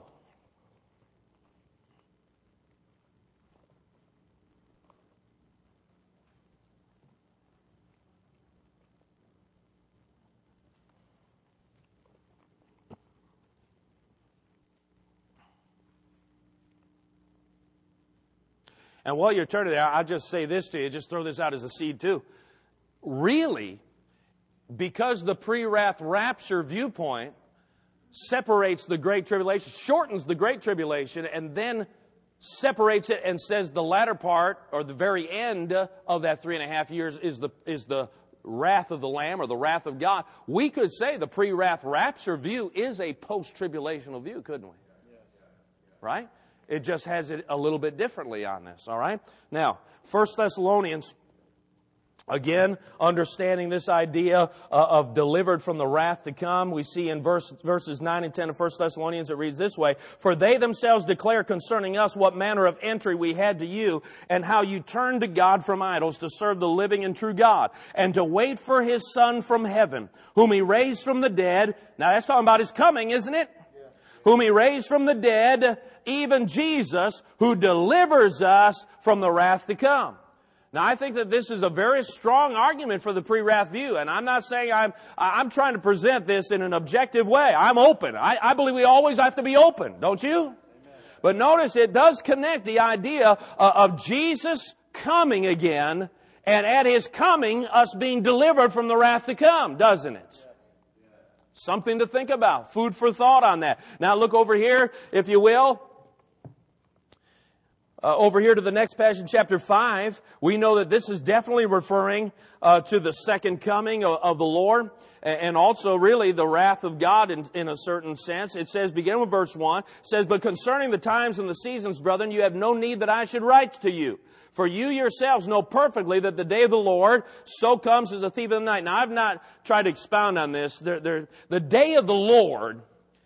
And while you're turning there, I'll just say this to you, just throw this out as a seed too. Really, because the pre-wrath rapture viewpoint separates the Great Tribulation, shortens the Great Tribulation, and then separates it and says the latter part, or the very end of that three and a half years is the, is the wrath of the Lamb or the wrath of God, we could say the pre-wrath rapture view is a post-tribulational view, couldn't we? Right? It just has it a little bit differently on this, all right? Now, First Thessalonians, again, understanding this idea uh, of delivered from the wrath to come, we see in verse, verses nine and ten of First Thessalonians, it reads this way, "For they themselves declare concerning us what manner of entry we had to you, and how you turned to God from idols to serve the living and true God, and to wait for His Son from heaven, whom He raised from the dead." Now that's talking about His coming, isn't it? "Whom He raised from the dead, even Jesus, who delivers us from the wrath to come." Now, I think that this is a very strong argument for the pre-wrath view, and I'm not saying I'm, I'm trying to present this in an objective way. I'm open. I, I believe we always have to be open, don't you? Amen. But notice it does connect the idea uh, of Jesus coming again, and at His coming, us being delivered from the wrath to come, doesn't it? Something to think about. Food for thought on that. Now look over here, if you will. Uh, over here to the next passage, chapter five, we know that this is definitely referring uh, to the second coming of, of the Lord, and also really the wrath of God in, in a certain sense. It says, begin with verse one, it says, but concerning the times and the seasons, brethren, you have no need that I should write to you. For you yourselves know perfectly that the day of the Lord so comes as a thief in the night. Now, I've not tried to expound on this. There, there, the day of the Lord,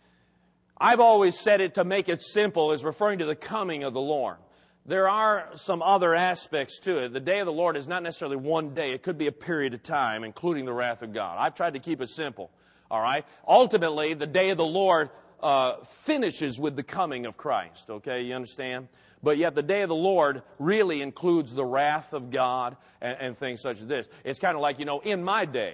I've always said it to make it simple, is referring to the coming of the Lord. There are some other aspects to it. The day of the Lord is not necessarily one day. It could be a period of time, including the wrath of God. I've tried to keep it simple. All right? Ultimately, the day of the Lord uh, finishes with the coming of Christ. Okay? You understand? But yet the day of the Lord really includes the wrath of God and, and things such as this. It's kind of like, you know, in my day.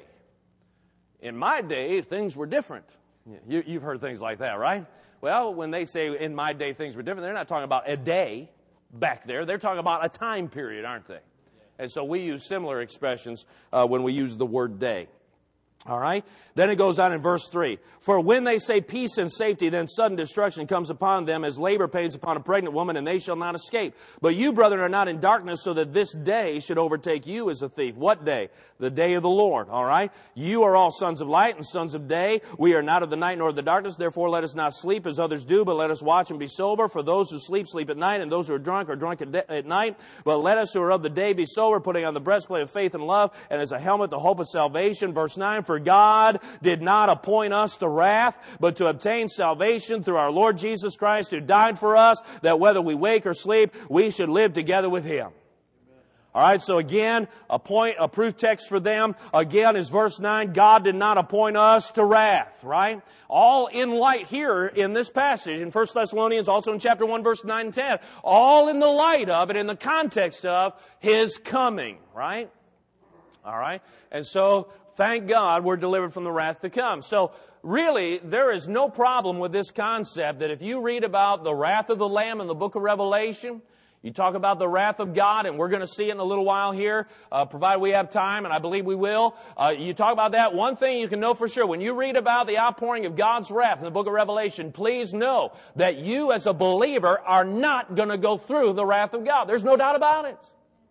In my day, things were different. You, you've heard things like that, right? Well, when they say in my day things were different, they're not talking about a day back there. They're talking about a time period, aren't they? And so we use similar expressions uh, when we use the word day. All right? Then it goes on in verse three. For when they say peace and safety, then sudden destruction comes upon them as labor pains upon a pregnant woman, and they shall not escape. But you, brethren, are not in darkness, so that this day should overtake you as a thief. What day? The day of the Lord. All right? You are all sons of light and sons of day. We are not of the night nor of the darkness. Therefore, let us not sleep as others do, but let us watch and be sober. For those who sleep, sleep at night, and those who are drunk are drunk at, de- at night. But let us who are of the day be sober, putting on the breastplate of faith and love, and as a helmet the hope of salvation. Verse nine, for God did not appoint us to wrath, but to obtain salvation through our Lord Jesus Christ, who died for us, that whether we wake or sleep, we should live together with Him. All right, so again, a point, a proof text for them, again, is verse nine, God did not appoint us to wrath, right? All in light here in this passage, in First Thessalonians, also in chapter one, verse nine and ten, all in the light of and in the context of His coming, right? All right, and so thank God we're delivered from the wrath to come. So really, there is no problem with this concept that if you read about the wrath of the Lamb in the book of Revelation, you talk about the wrath of God, and we're going to see it in a little while here, uh, provided we have time, and I believe we will. Uh, you talk about that. One thing you can know for sure, when you read about the outpouring of God's wrath in the book of Revelation, please know that you as a believer are not going to go through the wrath of God. There's no doubt about it.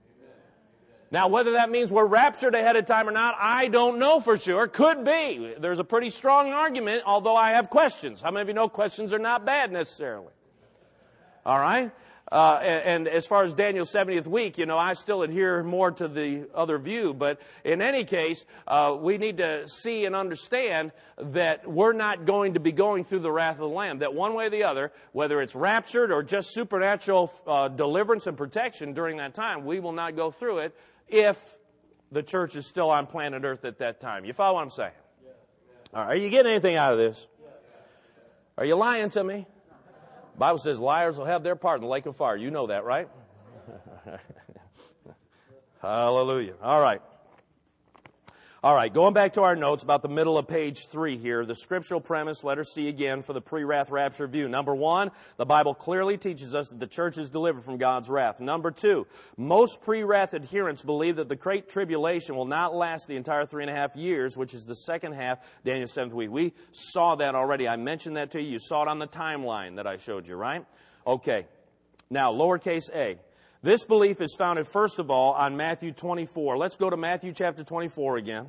Now, whether that means we're raptured ahead of time or not, I don't know for sure. Could be. There's a pretty strong argument, although I have questions. How many of you know questions are not bad necessarily? All right? Uh, and, and as far as Daniel's seventieth week, you know, I still adhere more to the other view. But in any case, uh, we need to see and understand that we're not going to be going through the wrath of the Lamb. That one way or the other, whether it's raptured or just supernatural uh, deliverance and protection during that time, we will not go through it if the church is still on planet Earth at that time. You follow what I'm saying? Yeah, yeah. All right, are you getting anything out of this? Yeah, yeah. Are you lying to me? The Bible says liars will have their part in the lake of fire. You know that, right? Hallelujah. All right. All right, going back to our notes about the middle of page three here, the scriptural premise, let us see again for the pre-wrath rapture view. Number one, the Bible clearly teaches us that the church is delivered from God's wrath. Number two, most pre-wrath adherents believe that the great tribulation will not last the entire three and a half years, which is the second half, Daniel's seventh week. We saw that already. I mentioned that to you. You saw it on the timeline that I showed you, right? Okay. Now, lowercase a. This belief is founded, first of all, on Matthew twenty-four. Let's go to Matthew chapter twenty-four again.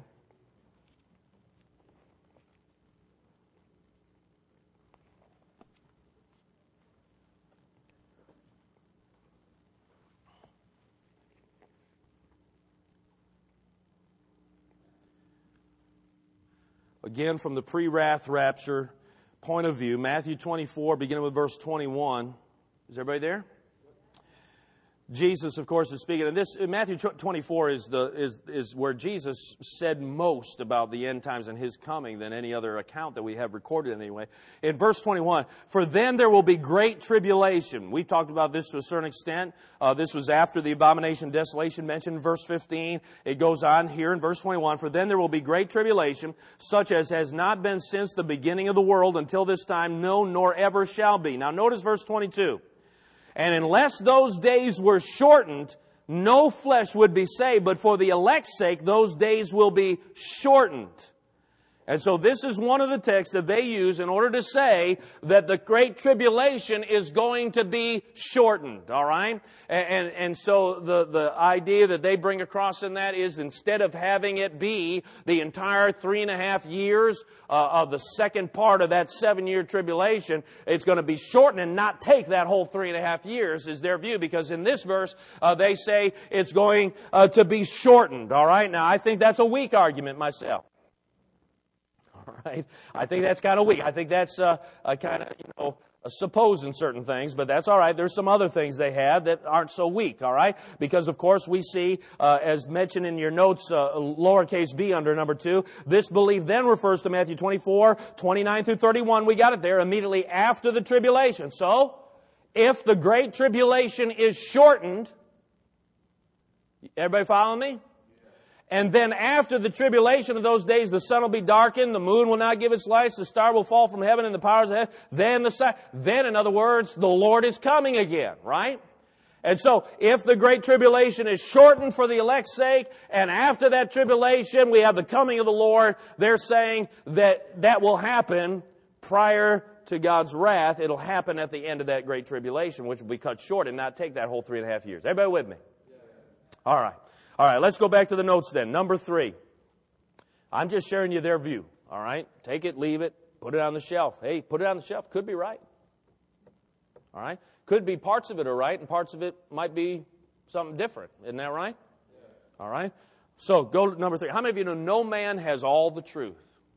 Again, from the pre-wrath rapture point of view, Matthew twenty-four, beginning with verse twenty-one. Is everybody there? Jesus, of course, is speaking. And this, Matthew twenty-four is, the, is, is where Jesus said most about the end times and His coming than any other account that we have recorded anyway. In verse twenty-one, for then there will be great tribulation. We've talked about this to a certain extent. Uh, this was after the abomination of desolation mentioned in verse fifteen. It goes on here in verse twenty-one, for then there will be great tribulation, such as has not been since the beginning of the world until this time, no, nor ever shall be. Now notice verse twenty-two. And unless those days were shortened, no flesh would be saved, but for the elect's sake, those days will be shortened. And so this is one of the texts that they use in order to say that the Great Tribulation is going to be shortened, all right? And, and, and so the, the idea that they bring across in that is instead of having it be the entire three and a half years uh, of the second part of that seven-year tribulation, it's going to be shortened and not take that whole three and a half years is their view, because in this verse uh, they say it's going uh, to be shortened, all right? Now, I think that's a weak argument myself. All right, I think that's kind of weak. I think that's uh, a kind of, you know, supposing certain things, but that's all right. There's some other things they had that aren't so weak, all right? Because, of course, we see, uh, as mentioned in your notes, uh, lowercase b under number two, this belief then refers to Matthew twenty-four, twenty-nine through thirty-one. We got it there immediately after the tribulation. So, if the Great Tribulation is shortened, everybody following me? And then after the tribulation of those days, the sun will be darkened, the moon will not give its light, the star will fall from heaven, and the powers of heaven. Then, the, then, in other words, the Lord is coming again, right? And so, if the Great Tribulation is shortened for the elect's sake, and after that tribulation we have the coming of the Lord, they're saying that that will happen prior to God's wrath. It'll happen at the end of that Great Tribulation, which will be cut short and not take that whole three and a half years. Everybody with me? All right. All right, let's go back to the notes then. Number three. I'm just sharing you their view. All right? Take it, leave it, put it on the shelf. Hey, put it on the shelf. Could be right. All right? Could be parts of it are right and parts of it might be something different. Isn't that right? Yeah. All right? So, go to number three. How many of you know no man has all the truth?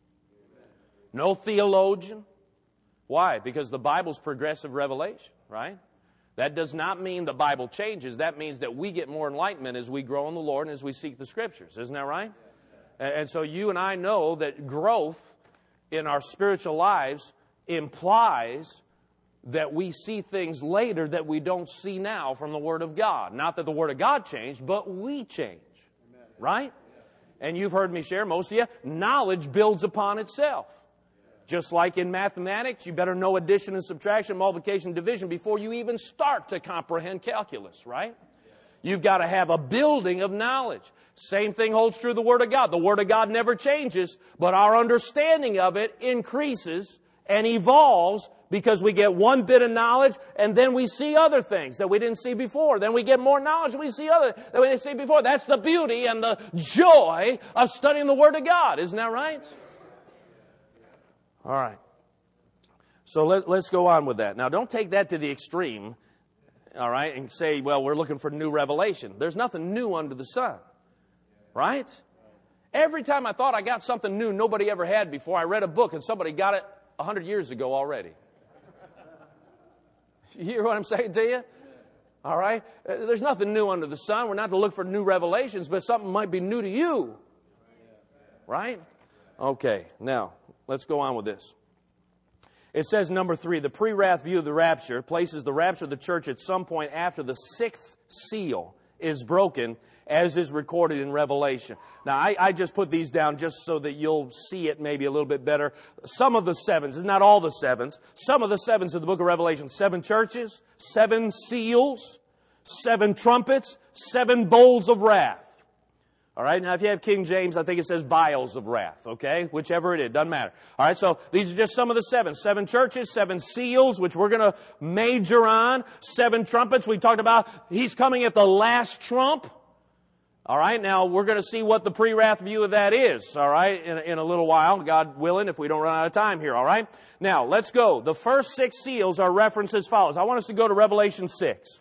No theologian. Why? Because the Bible's progressive revelation, right? That does not mean the Bible changes. That means that we get more enlightenment as we grow in the Lord and as we seek the Scriptures. Isn't that right? And so you and I know that growth in our spiritual lives implies that we see things later that we don't see now from the Word of God. Not that the Word of God changed, but we change. Right? And you've heard me share, most of you, knowledge builds upon itself. Just like in mathematics, you better know addition and subtraction, multiplication and division before you even start to comprehend calculus, right? You've got to have a building of knowledge. Same thing holds true of the Word of God. The Word of God never changes, but our understanding of it increases and evolves because we get one bit of knowledge and then we see other things that we didn't see before. Then we get more knowledge and we see other that we didn't see before. That's the beauty and the joy of studying the Word of God. Isn't that right? All right. So let, let's go on with that. Now, don't take that to the extreme, all right, and say, well, we're looking for new revelation. There's nothing new under the sun, right? Every time I thought I got something new nobody ever had before, I read a book and somebody got it one hundred years ago already. You hear what I'm saying to you? All right? There's nothing new under the sun. We're not to look for new revelations, but something might be new to you, right? Okay, now, let's go on with this. It says, number three, the pre-wrath view of the rapture places the rapture of the church at some point after the sixth seal is broken, as is recorded in Revelation. Now, I, I just put these down just so that you'll see it maybe a little bit better. Some of the sevens, it's not all the sevens, some of the sevens of the book of Revelation, seven churches, seven seals, seven trumpets, seven bowls of wrath. All right, now if you have King James, I think it says vials of wrath, okay? Whichever it is, doesn't matter. All right, so these are just some of the seven. Seven churches, seven seals, which we're going to major on. Seven trumpets, we talked about He's coming at the last trump. All right, now we're going to see what the pre-wrath view of that is, all right, in, in a little while, God willing, if we don't run out of time here, all right? Now, let's go. The first six seals are referenced as follows. I want us to go to Revelation six.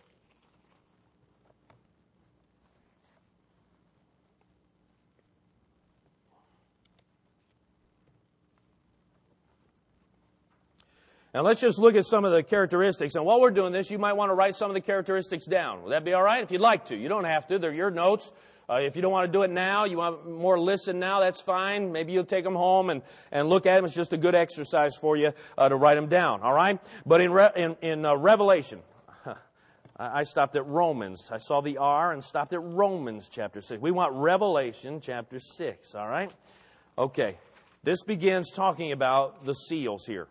Now let's just look at some of the characteristics. And while we're doing this, you might want to write some of the characteristics down. Will that be all right? If you'd like to. You don't have to. They're your notes. Uh, if you don't want to do it now, you want more listen now, that's fine. Maybe you'll take them home and, and look at them. It's just a good exercise for you uh, to write them down, all right? But in, Re- in, in uh, Revelation, I stopped at Romans. I saw the R and stopped at Romans chapter six. We want Revelation chapter six, all right? Okay, this begins talking about the seals here.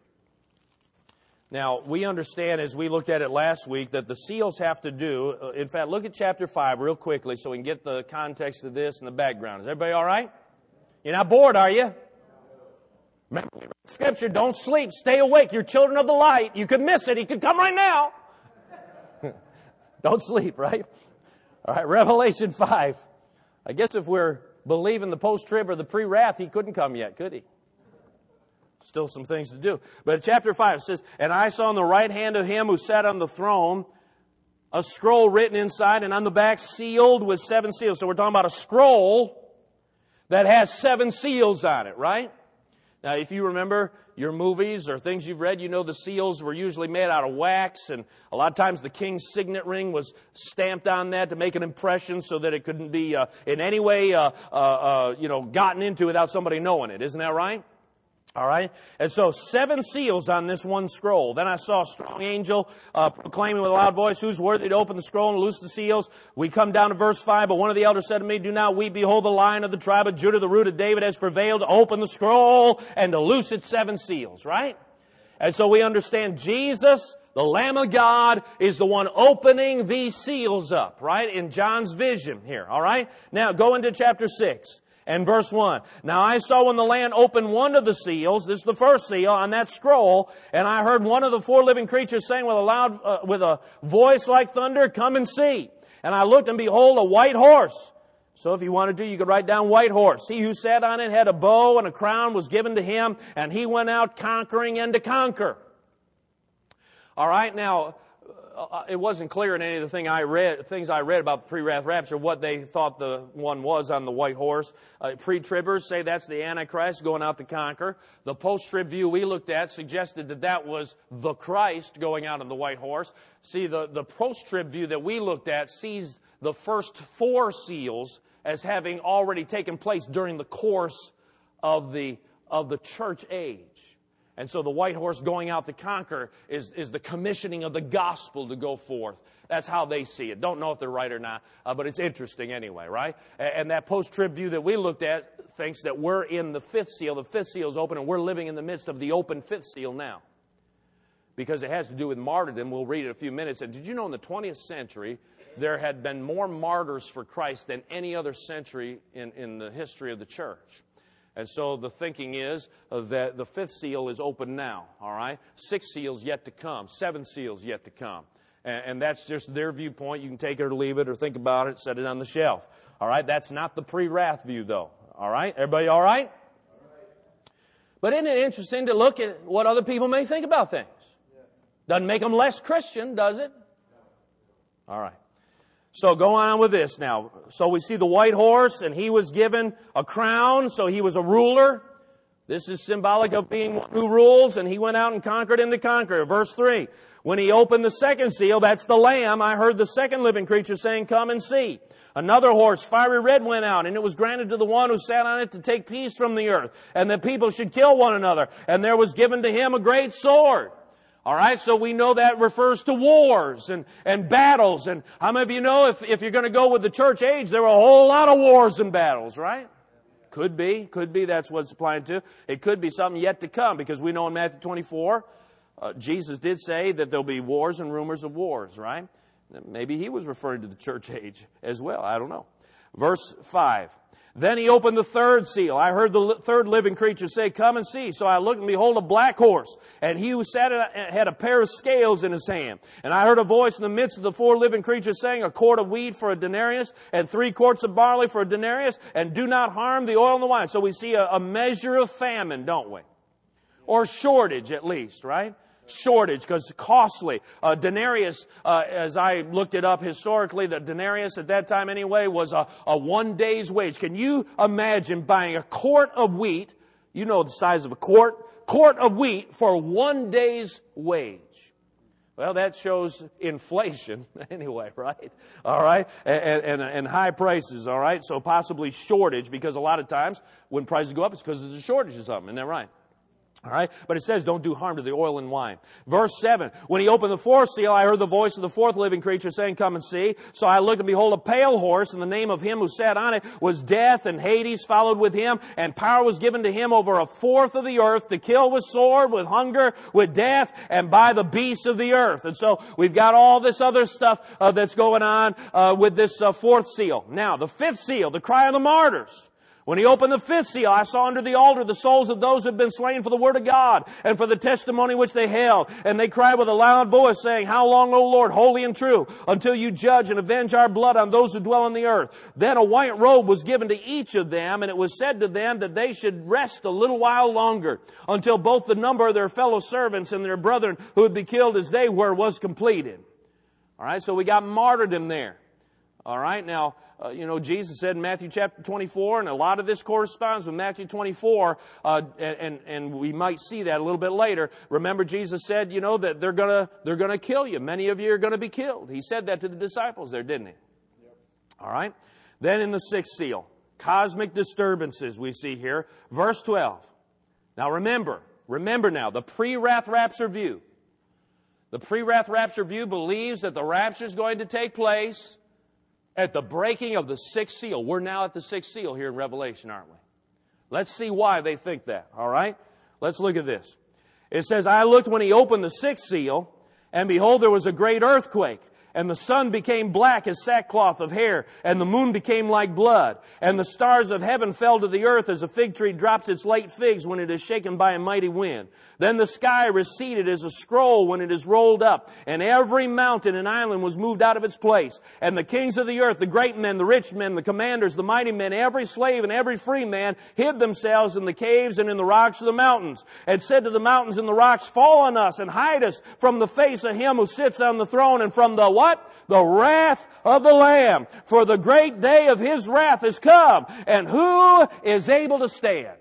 Now, we understand as we looked at it last week that the seals have to do, uh, in fact, look at chapter five real quickly so we can get the context of this and the background. Is everybody all right? You're not bored, are you? Remember, Scripture, don't sleep, stay awake. You're children of the light. You could miss it. He could come right now. Don't sleep, right? All right, Revelation five. I guess if we're believing the post-trib or the pre-wrath, he couldn't come yet, could he? Still some things to do. But chapter five says, "And I saw on the right hand of him who sat on the throne a scroll written inside and on the back sealed with seven seals." So we're talking about a scroll that has seven seals on it, right? Now, if you remember your movies or things you've read, you know the seals were usually made out of wax, and a lot of times the king's signet ring was stamped on that to make an impression so that it couldn't be uh, in any way uh, uh, uh, you know, gotten into without somebody knowing it. Isn't that right? All right? And so seven seals on this one scroll. Then I saw a strong angel uh, proclaiming with a loud voice, "Who's worthy to open the scroll and loose the seals?" We come down to verse five. "But one of the elders said to me, 'Do not weep. Behold, the Lion of the tribe of Judah, the root of David, has prevailed to open the scroll and to loose its seven seals." Right? And so we understand Jesus, the Lamb of God, is the one opening these seals up. Right? In John's vision here. All right? Now go into chapter six. And verse one, "Now I saw when the Lamb opened one of the seals," this is the first seal, "on that scroll, and I heard one of the four living creatures saying with a loud, uh, with a voice like thunder, 'Come and see.' And I looked, and behold, a white horse." So if you wanted to, you could write down white horse. "He who sat on it had a bow, and a crown was given to him, and he went out conquering and to conquer." All right, now, Uh, it wasn't clear in any of the thing I read, things I read about the pre-wrath rapture what they thought the one was on the white horse. Uh, pre-tribbers say that's the Antichrist going out to conquer. The post-trib view we looked at suggested that that was the Christ going out on the white horse. See, the, the post-trib view that we looked at sees the first four seals as having already taken place during the course of the, of the church age. And so the white horse going out to conquer is, is the commissioning of the gospel to go forth. That's how they see it. Don't know if they're right or not, uh, but it's interesting anyway, right? And, and that post-trib view that we looked at thinks that we're in the fifth seal. The fifth seal is open, and we're living in the midst of the open fifth seal now. Because it has to do with martyrdom. We'll read it in a few minutes. And did you know in the twentieth century, there had been more martyrs for Christ than any other century in, in the history of the church? And so the thinking is that the fifth seal is open now, all right? Six seals yet to come. Seven seals yet to come. And, and that's just their viewpoint. You can take it or leave it or think about it, set it on the shelf. All right? That's not the pre-wrath view, though. All right? Everybody all right? All right. But isn't it interesting to look at what other people may think about things? Doesn't make them less Christian, does it? All right. So go on with this now. So we see the white horse, and he was given a crown, so he was a ruler. This is symbolic of being one who rules, and he went out and conquered and to conquer. Verse three, "When he opened the second seal," that's the Lamb, "I heard the second living creature saying, 'Come and see.' Another horse, fiery red, went out, and it was granted to the one who sat on it to take peace from the earth, and that people should kill one another. And there was given to him a great sword." All right, so we know that refers to wars and, and battles. And how many of you know if, if you're going to go with the church age, there were a whole lot of wars and battles, right? Could be, could be that's what it's applying to. It could be something yet to come, because we know in Matthew twenty-four, uh, Jesus did say that there'll be wars and rumors of wars, right? Maybe he was referring to the church age as well. I don't know. Verse five. "Then he opened the third seal. I heard the third living creature say, 'Come and see.' So I looked, and behold, a black horse. And he who sat in it had a pair of scales in his hand. And I heard a voice in the midst of the four living creatures saying, 'A quart of wheat for a denarius, and three quarts of barley for a denarius, and do not harm the oil and the wine.'" So we see a, a measure of famine, don't we? Or shortage, at least, right? Shortage, because costly. Uh, denarius, uh, as I looked it up historically, the denarius at that time anyway was a, a one day's wage. Can you imagine buying a quart of wheat? You know the size of a quart, quart of wheat for one day's wage. Well, that shows inflation anyway, right? All right, and, and, and high prices, all right? So possibly shortage, because a lot of times when prices go up, it's because there's a shortage of something. Isn't that right? All right, but it says don't do harm to the oil and wine. Verse seven, when he opened the fourth seal, I heard the voice of the fourth living creature saying, come and see. So I looked, and behold, a pale horse, and the name of him who sat on it was Death, and Hades followed with him, and power was given to him over a fourth of the earth to kill with sword, with hunger, with death, and by the beasts of the earth. And so we've got all this other stuff uh, that's going on uh, with this uh, fourth seal. Now, the fifth seal, the cry of the martyrs. When he opened the fifth seal, I saw under the altar the souls of those who had been slain for the word of God and for the testimony which they held. And they cried with a loud voice, saying, how long, O Lord, holy and true, until you judge and avenge our blood on those who dwell on the earth? Then a white robe was given to each of them, and it was said to them that they should rest a little while longer, until both the number of their fellow servants and their brethren who would be killed as they were was completed. All right, so we got martyrdom there. All right, now, Uh, you know, Jesus said in Matthew chapter twenty-four, and a lot of this corresponds with Matthew twenty-four, uh, and, and we might see that a little bit later. Remember, Jesus said, you know, that they're gonna, they're gonna kill you. Many of you are gonna be killed. He said that to the disciples there, didn't he? Yep. All right. Then in the sixth seal, cosmic disturbances we see here. Verse twelve. Now remember, remember now, the pre-wrath rapture view. The pre-wrath rapture view believes that the rapture is going to take place at the breaking of the sixth seal. We're now at the sixth seal here in Revelation, aren't we? Let's see why they think that, all right? Let's look at this. It says, I looked when he opened the sixth seal, and behold, there was a great earthquake. And the sun became black as sackcloth of hair, and the moon became like blood. And the stars of heaven fell to the earth as a fig tree drops its late figs when it is shaken by a mighty wind. Then the sky receded as a scroll when it is rolled up, and every mountain and island was moved out of its place. And the kings of the earth, the great men, the rich men, the commanders, the mighty men, every slave and every free man, hid themselves in the caves and in the rocks of the mountains, and said to the mountains and the rocks, fall on us and hide us from the face of him who sits on the throne and from the what? What? The wrath of the Lamb. For the great day of his wrath is come, and who is able to stand?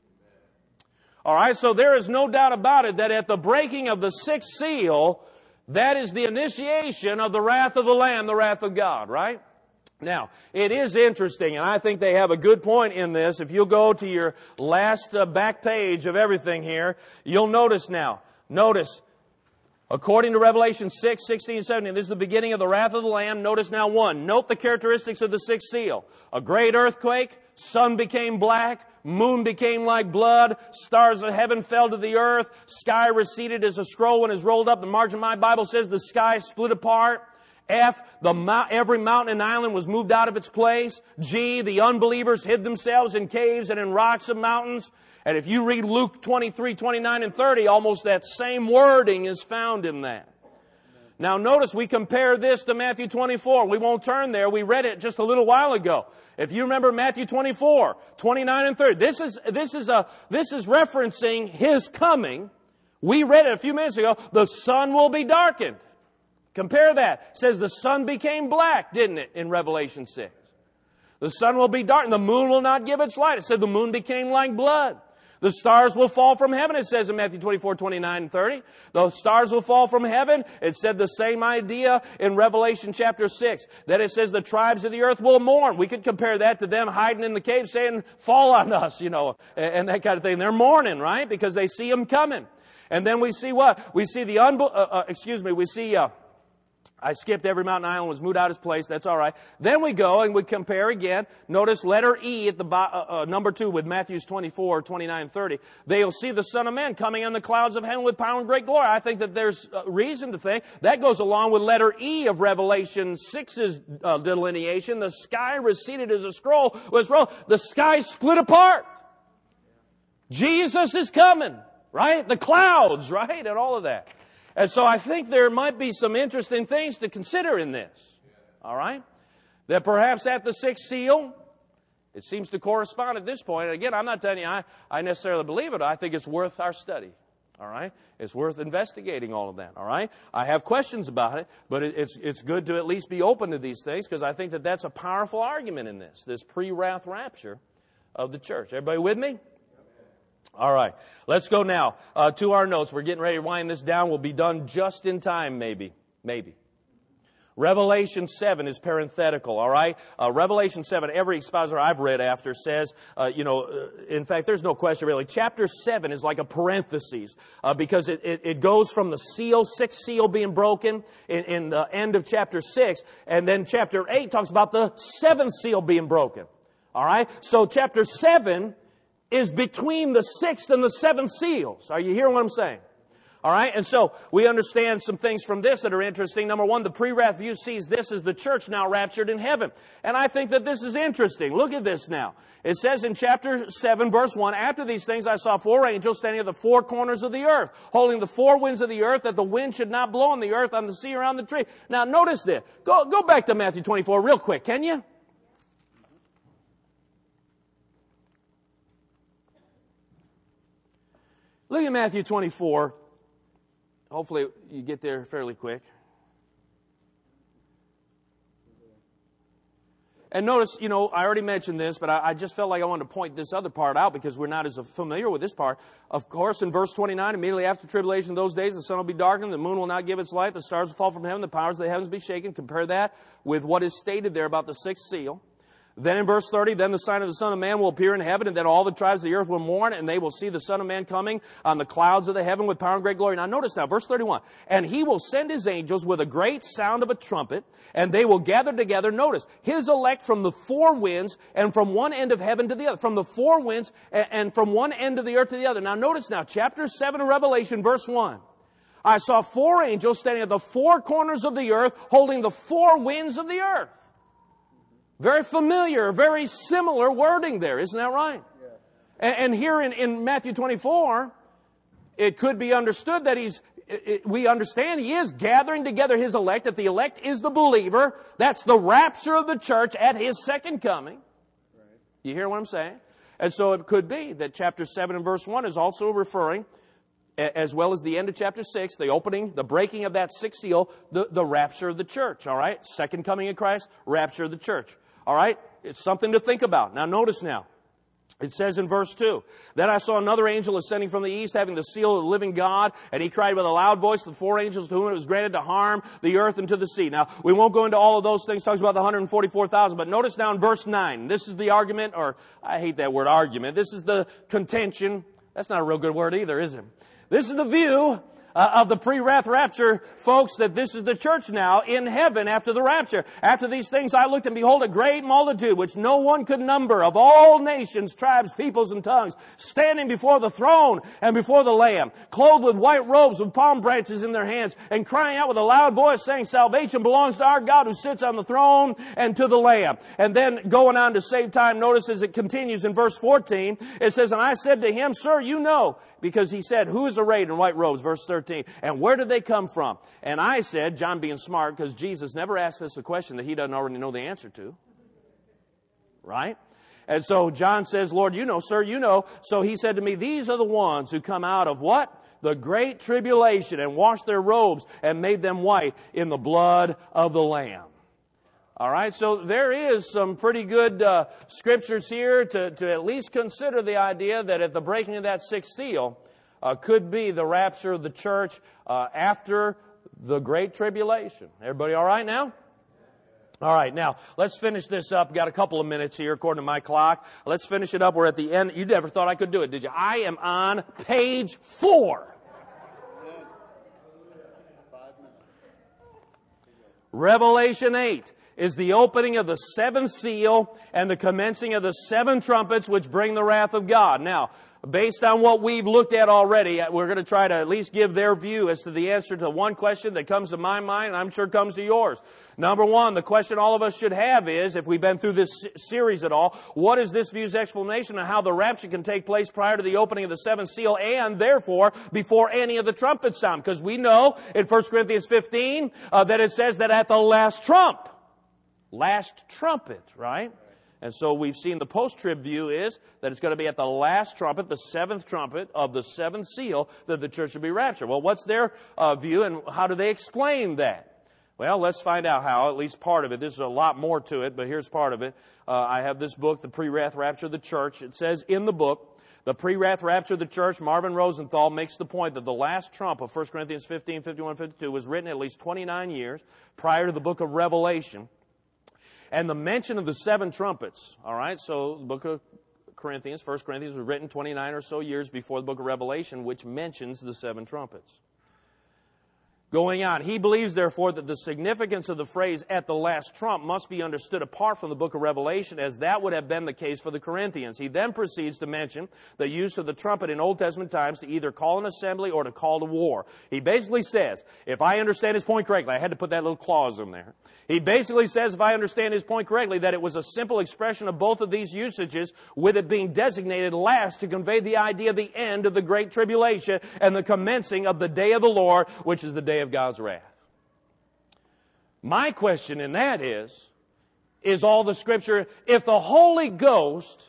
All right, so there is no doubt about it that at the breaking of the sixth seal, that is the initiation of the wrath of the Lamb, the wrath of God, right? Now, it is interesting, and I think they have a good point in this. If you'll go to your last uh, back page of everything here, you'll notice now, notice, according to Revelation six, sixteen, seventeen, this is the beginning of the wrath of the Lamb. Notice now one. Note the characteristics of the sixth seal. A great earthquake, sun became black, moon became like blood, stars of heaven fell to the earth, sky receded as a scroll when it is rolled up. The margin of my Bible says the sky split apart. F, the mount, every mountain and island was moved out of its place. G, the unbelievers hid themselves in caves and in rocks of mountains. And if you read Luke twenty-three, twenty-nine, and thirty, almost that same wording is found in that. Now notice we compare this to Matthew twenty-four. We won't turn there. We read it just a little while ago. If you remember Matthew twenty-four, twenty-nine, and thirty, this is, this is a, this is referencing His coming. We read it a few minutes ago. The sun will be darkened. Compare that. It says the sun became black, didn't it, in Revelation six? The sun will be darkened. The moon will not give its light. It said the moon became like blood. The stars will fall from heaven, it says in Matthew twenty-four, twenty-nine, and thirty. The stars will fall from heaven. It said the same idea in Revelation chapter six. That it says the tribes of the earth will mourn. We could compare that to them hiding in the cave saying, fall on us, you know, and that kind of thing. They're mourning, right? Because they see Him coming. And then we see what? We see the, unbe- uh, uh, excuse me, we see... Uh, I skipped every mountain island was moved out of its place. That's all right. Then we go and we compare again. Notice letter E at the bo- uh, uh, number two with Matthew twenty-four, twenty-nine, thirty. They'll see the Son of Man coming on the clouds of heaven with power and great glory. I think that there's uh, reason to think that goes along with letter E of Revelation six's uh, delineation. The sky receded as a scroll was rolled. The sky split apart. Jesus is coming, right? The clouds, right? And all of that. And so I think there might be some interesting things to consider in this. All right? That perhaps at the sixth seal, it seems to correspond at this point. And again, I'm not telling you I, I necessarily believe it. I think it's worth our study. All right? It's worth investigating all of that. All right? I have questions about it, but it, it's, it's good to at least be open to these things because I think that that's a powerful argument in this, this pre-wrath rapture of the church. Everybody with me? All right. Let's go now uh, to our notes. We're getting ready to wind this down. We'll be done just in time, maybe. Maybe. Revelation seven is parenthetical, all right? Uh, Revelation seven, every expositor I've read after says, uh, you know, uh, in fact, there's no question really. Chapter seven is like a parenthesis uh, because it, it, it goes from the seal, sixth seal being broken in, in the end of chapter six, and then chapter eight talks about the seventh seal being broken, all right? So chapter seven is between the sixth and the seventh seals. Are you hearing what I'm saying? All right, and so we understand some things from this that are interesting. Number one, the pre-wrath view sees this as the church now raptured in heaven. And I think that this is interesting. Look at this now. It says in chapter seven, verse one, after these things I saw four angels standing at the four corners of the earth, holding the four winds of the earth, that the wind should not blow on the earth, on the sea, or on the tree. Now notice this. Go, go back to Matthew twenty-four real quick, can you? Look at Matthew twenty-four. Hopefully you get there fairly quick. And notice, you know, I already mentioned this, but I, I just felt like I wanted to point this other part out because we're not as familiar with this part. Of course, in verse twenty-nine, immediately after tribulation, those days, the sun will be darkened, the moon will not give its light, the stars will fall from heaven, the powers of the heavens be shaken. Compare that with what is stated there about the sixth seal. Then in verse thirty, then the sign of the Son of Man will appear in heaven, and then all the tribes of the earth will mourn, and they will see the Son of Man coming on the clouds of the heaven with power and great glory. Now notice now, verse thirty-one, and he will send his angels with a great sound of a trumpet, and they will gather together, notice, his elect from the four winds, and from one end of heaven to the other, from the four winds, and from one end of the earth to the other. Now notice now, chapter seven of Revelation, verse one. I saw four angels standing at the four corners of the earth, holding the four winds of the earth. Very familiar, very similar wording there, isn't that right? Yeah. And, and here in, in Matthew twenty-four, it could be understood that he's, it, we understand he is gathering together his elect, that the elect is the believer. That's the rapture of the church at his second coming. Right. You hear what I'm saying? And so it could be that chapter seven and verse one is also referring, as well as the end of chapter six, the opening, the breaking of that sixth seal, the, the rapture of the church, all right? Second coming of Christ, rapture of the church. All right? It's something to think about. Now notice now. It says in verse two, then I saw another angel ascending from the east, having the seal of the living God, and he cried with a loud voice to the four angels to whom it was granted to harm the earth and to the sea. Now, we won't go into all of those things, talks about the one hundred forty-four thousand, but notice now in verse nine, this is the argument, or I hate that word argument, this is the contention. That's not a real good word either, is it? This is the view Uh, of the pre-wrath rapture, folks, that this is the church now in heaven after the rapture. After these things I looked, and behold, a great multitude, which no one could number, of all nations, tribes, peoples, and tongues, standing before the throne and before the Lamb, clothed with white robes, with palm branches in their hands, and crying out with a loud voice, saying, salvation belongs to our God who sits on the throne and to the Lamb. And then going on to save time, notice as it continues in verse fourteen, it says, and I said to him, sir, you know, because he said, who is arrayed in white robes? Verse thirteen. And where did they come from? And I said, John being smart, because Jesus never asked us a question that he doesn't already know the answer to. Right? And so John says, Lord, you know, sir, you know. So he said to me, these are the ones who come out of what? The great tribulation, and washed their robes and made them white in the blood of the Lamb. All right, so there is some pretty good uh, scriptures here to, to at least consider the idea that at the breaking of that sixth seal uh, could be the rapture of the church uh, after the Great Tribulation. Everybody all right now? All right, now, let's finish this up. We've got a couple of minutes here, according to my clock. Let's finish it up. We're at the end. You never thought I could do it, did you? I am on page four. Revelation eight is the opening of the seventh seal and the commencing of the seven trumpets which bring the wrath of God. Now, based on what we've looked at already, we're going to try to at least give their view as to the answer to one question that comes to my mind, and I'm sure comes to yours. Number one, the question all of us should have is, if we've been through this series at all, what is this view's explanation of how the rapture can take place prior to the opening of the seventh seal and, therefore, before any of the trumpets sound? Because we know in First Corinthians fifteen uh, that it says that at the last trump, last trumpet, right? And so we've seen the post-trib view is that it's going to be at the last trumpet, the seventh trumpet of the seventh seal, that the church will be raptured. Well, what's their uh, view, and how do they explain that? Well, let's find out how, at least part of it. This is a lot more to it, but here's part of it. Uh, I have this book, The Pre-Wrath Rapture of the Church. It says in the book The pre-wrath rapture of the church, Marvin Rosenthal makes the point that the last trump of First Corinthians fifteen, fifty-one, fifty-two was written at least twenty-nine years prior to the book of Revelation. And the mention of the seven trumpets, all right, so the book of Corinthians, First Corinthians was written twenty-nine or so years before the book of Revelation, which mentions the seven trumpets. Going on, he believes, therefore, that the significance of the phrase "at the last trump" must be understood apart from the book of Revelation, as that would have been the case for the Corinthians. He then proceeds to mention the use of the trumpet in Old Testament times to either call an assembly or to call to war. He basically says, if I understand his point correctly, I had to put that little clause in there. He basically says, if I understand his point correctly, that it was a simple expression of both of these usages, with it being designated last to convey the idea of the end of the Great Tribulation and the commencing of the day of the Lord, which is the day of God's wrath. My question in that is, is all the Scripture, if the Holy Ghost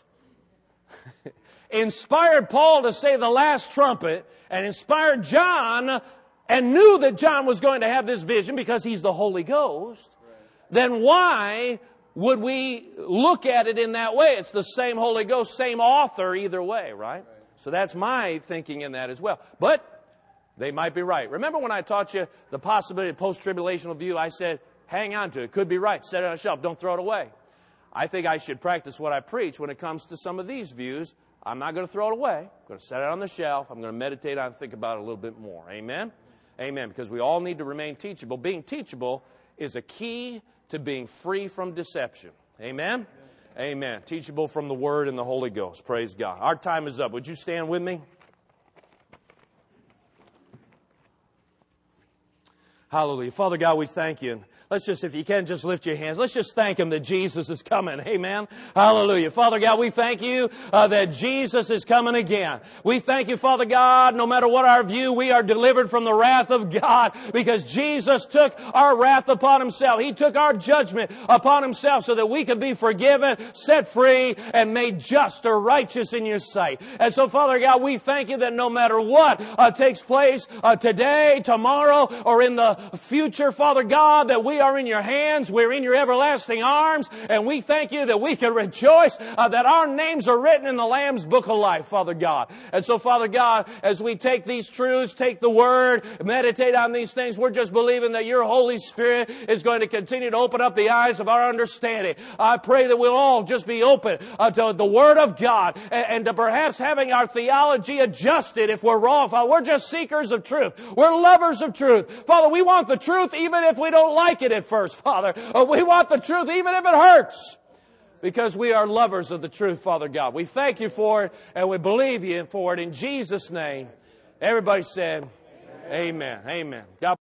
inspired Paul to say the last trumpet and inspired John and knew that John was going to have this vision because he's the Holy Ghost, then why would we look at it in that way? It's the same Holy Ghost, same author either way, right? So that's my thinking in that as well. But they might be right. Remember when I taught you the possibility of post-tribulational view, I said, hang on to it. It could be right. Set it on a shelf. Don't throw it away. I think I should practice what I preach when it comes to some of these views. I'm not going to throw it away. I'm going to set it on the shelf. I'm going to meditate on it and think about it a little bit more. Amen? Amen. Because we all need to remain teachable. Being teachable is a key to being free from deception. Amen? Amen? Amen. Teachable from the Word and the Holy Ghost. Praise God. Our time is up. Would you stand with me? Hallelujah. Father God, we thank you. Let's just, if you can, just lift your hands. Let's just thank Him that Jesus is coming. Amen. Hallelujah. Father God, we thank you uh, that Jesus is coming again. We thank you, Father God, no matter what our view, we are delivered from the wrath of God because Jesus took our wrath upon Himself. He took our judgment upon Himself so that we could be forgiven, set free, and made just or righteous in your sight. And so, Father God, we thank you that no matter what uh, takes place uh, today, tomorrow, or in the future, Father God, that we are in your hands, we're in your everlasting arms, and we thank you that we can rejoice uh, that our names are written in the Lamb's Book of Life, Father God. And so, Father God, as we take these truths, take the Word, meditate on these things, we're just believing that your Holy Spirit is going to continue to open up the eyes of our understanding. I pray that we'll all just be open uh, to the Word of God and, and to perhaps having our theology adjusted if we're wrong. Father, we're just seekers of truth. We're lovers of truth. Father, we want the truth even if we don't like it at first, Father. We want the truth even if it hurts, because we are lovers of the truth, Father God. We thank you for it, and we believe you for it in Jesus' name. Everybody said, amen. Amen. Amen. God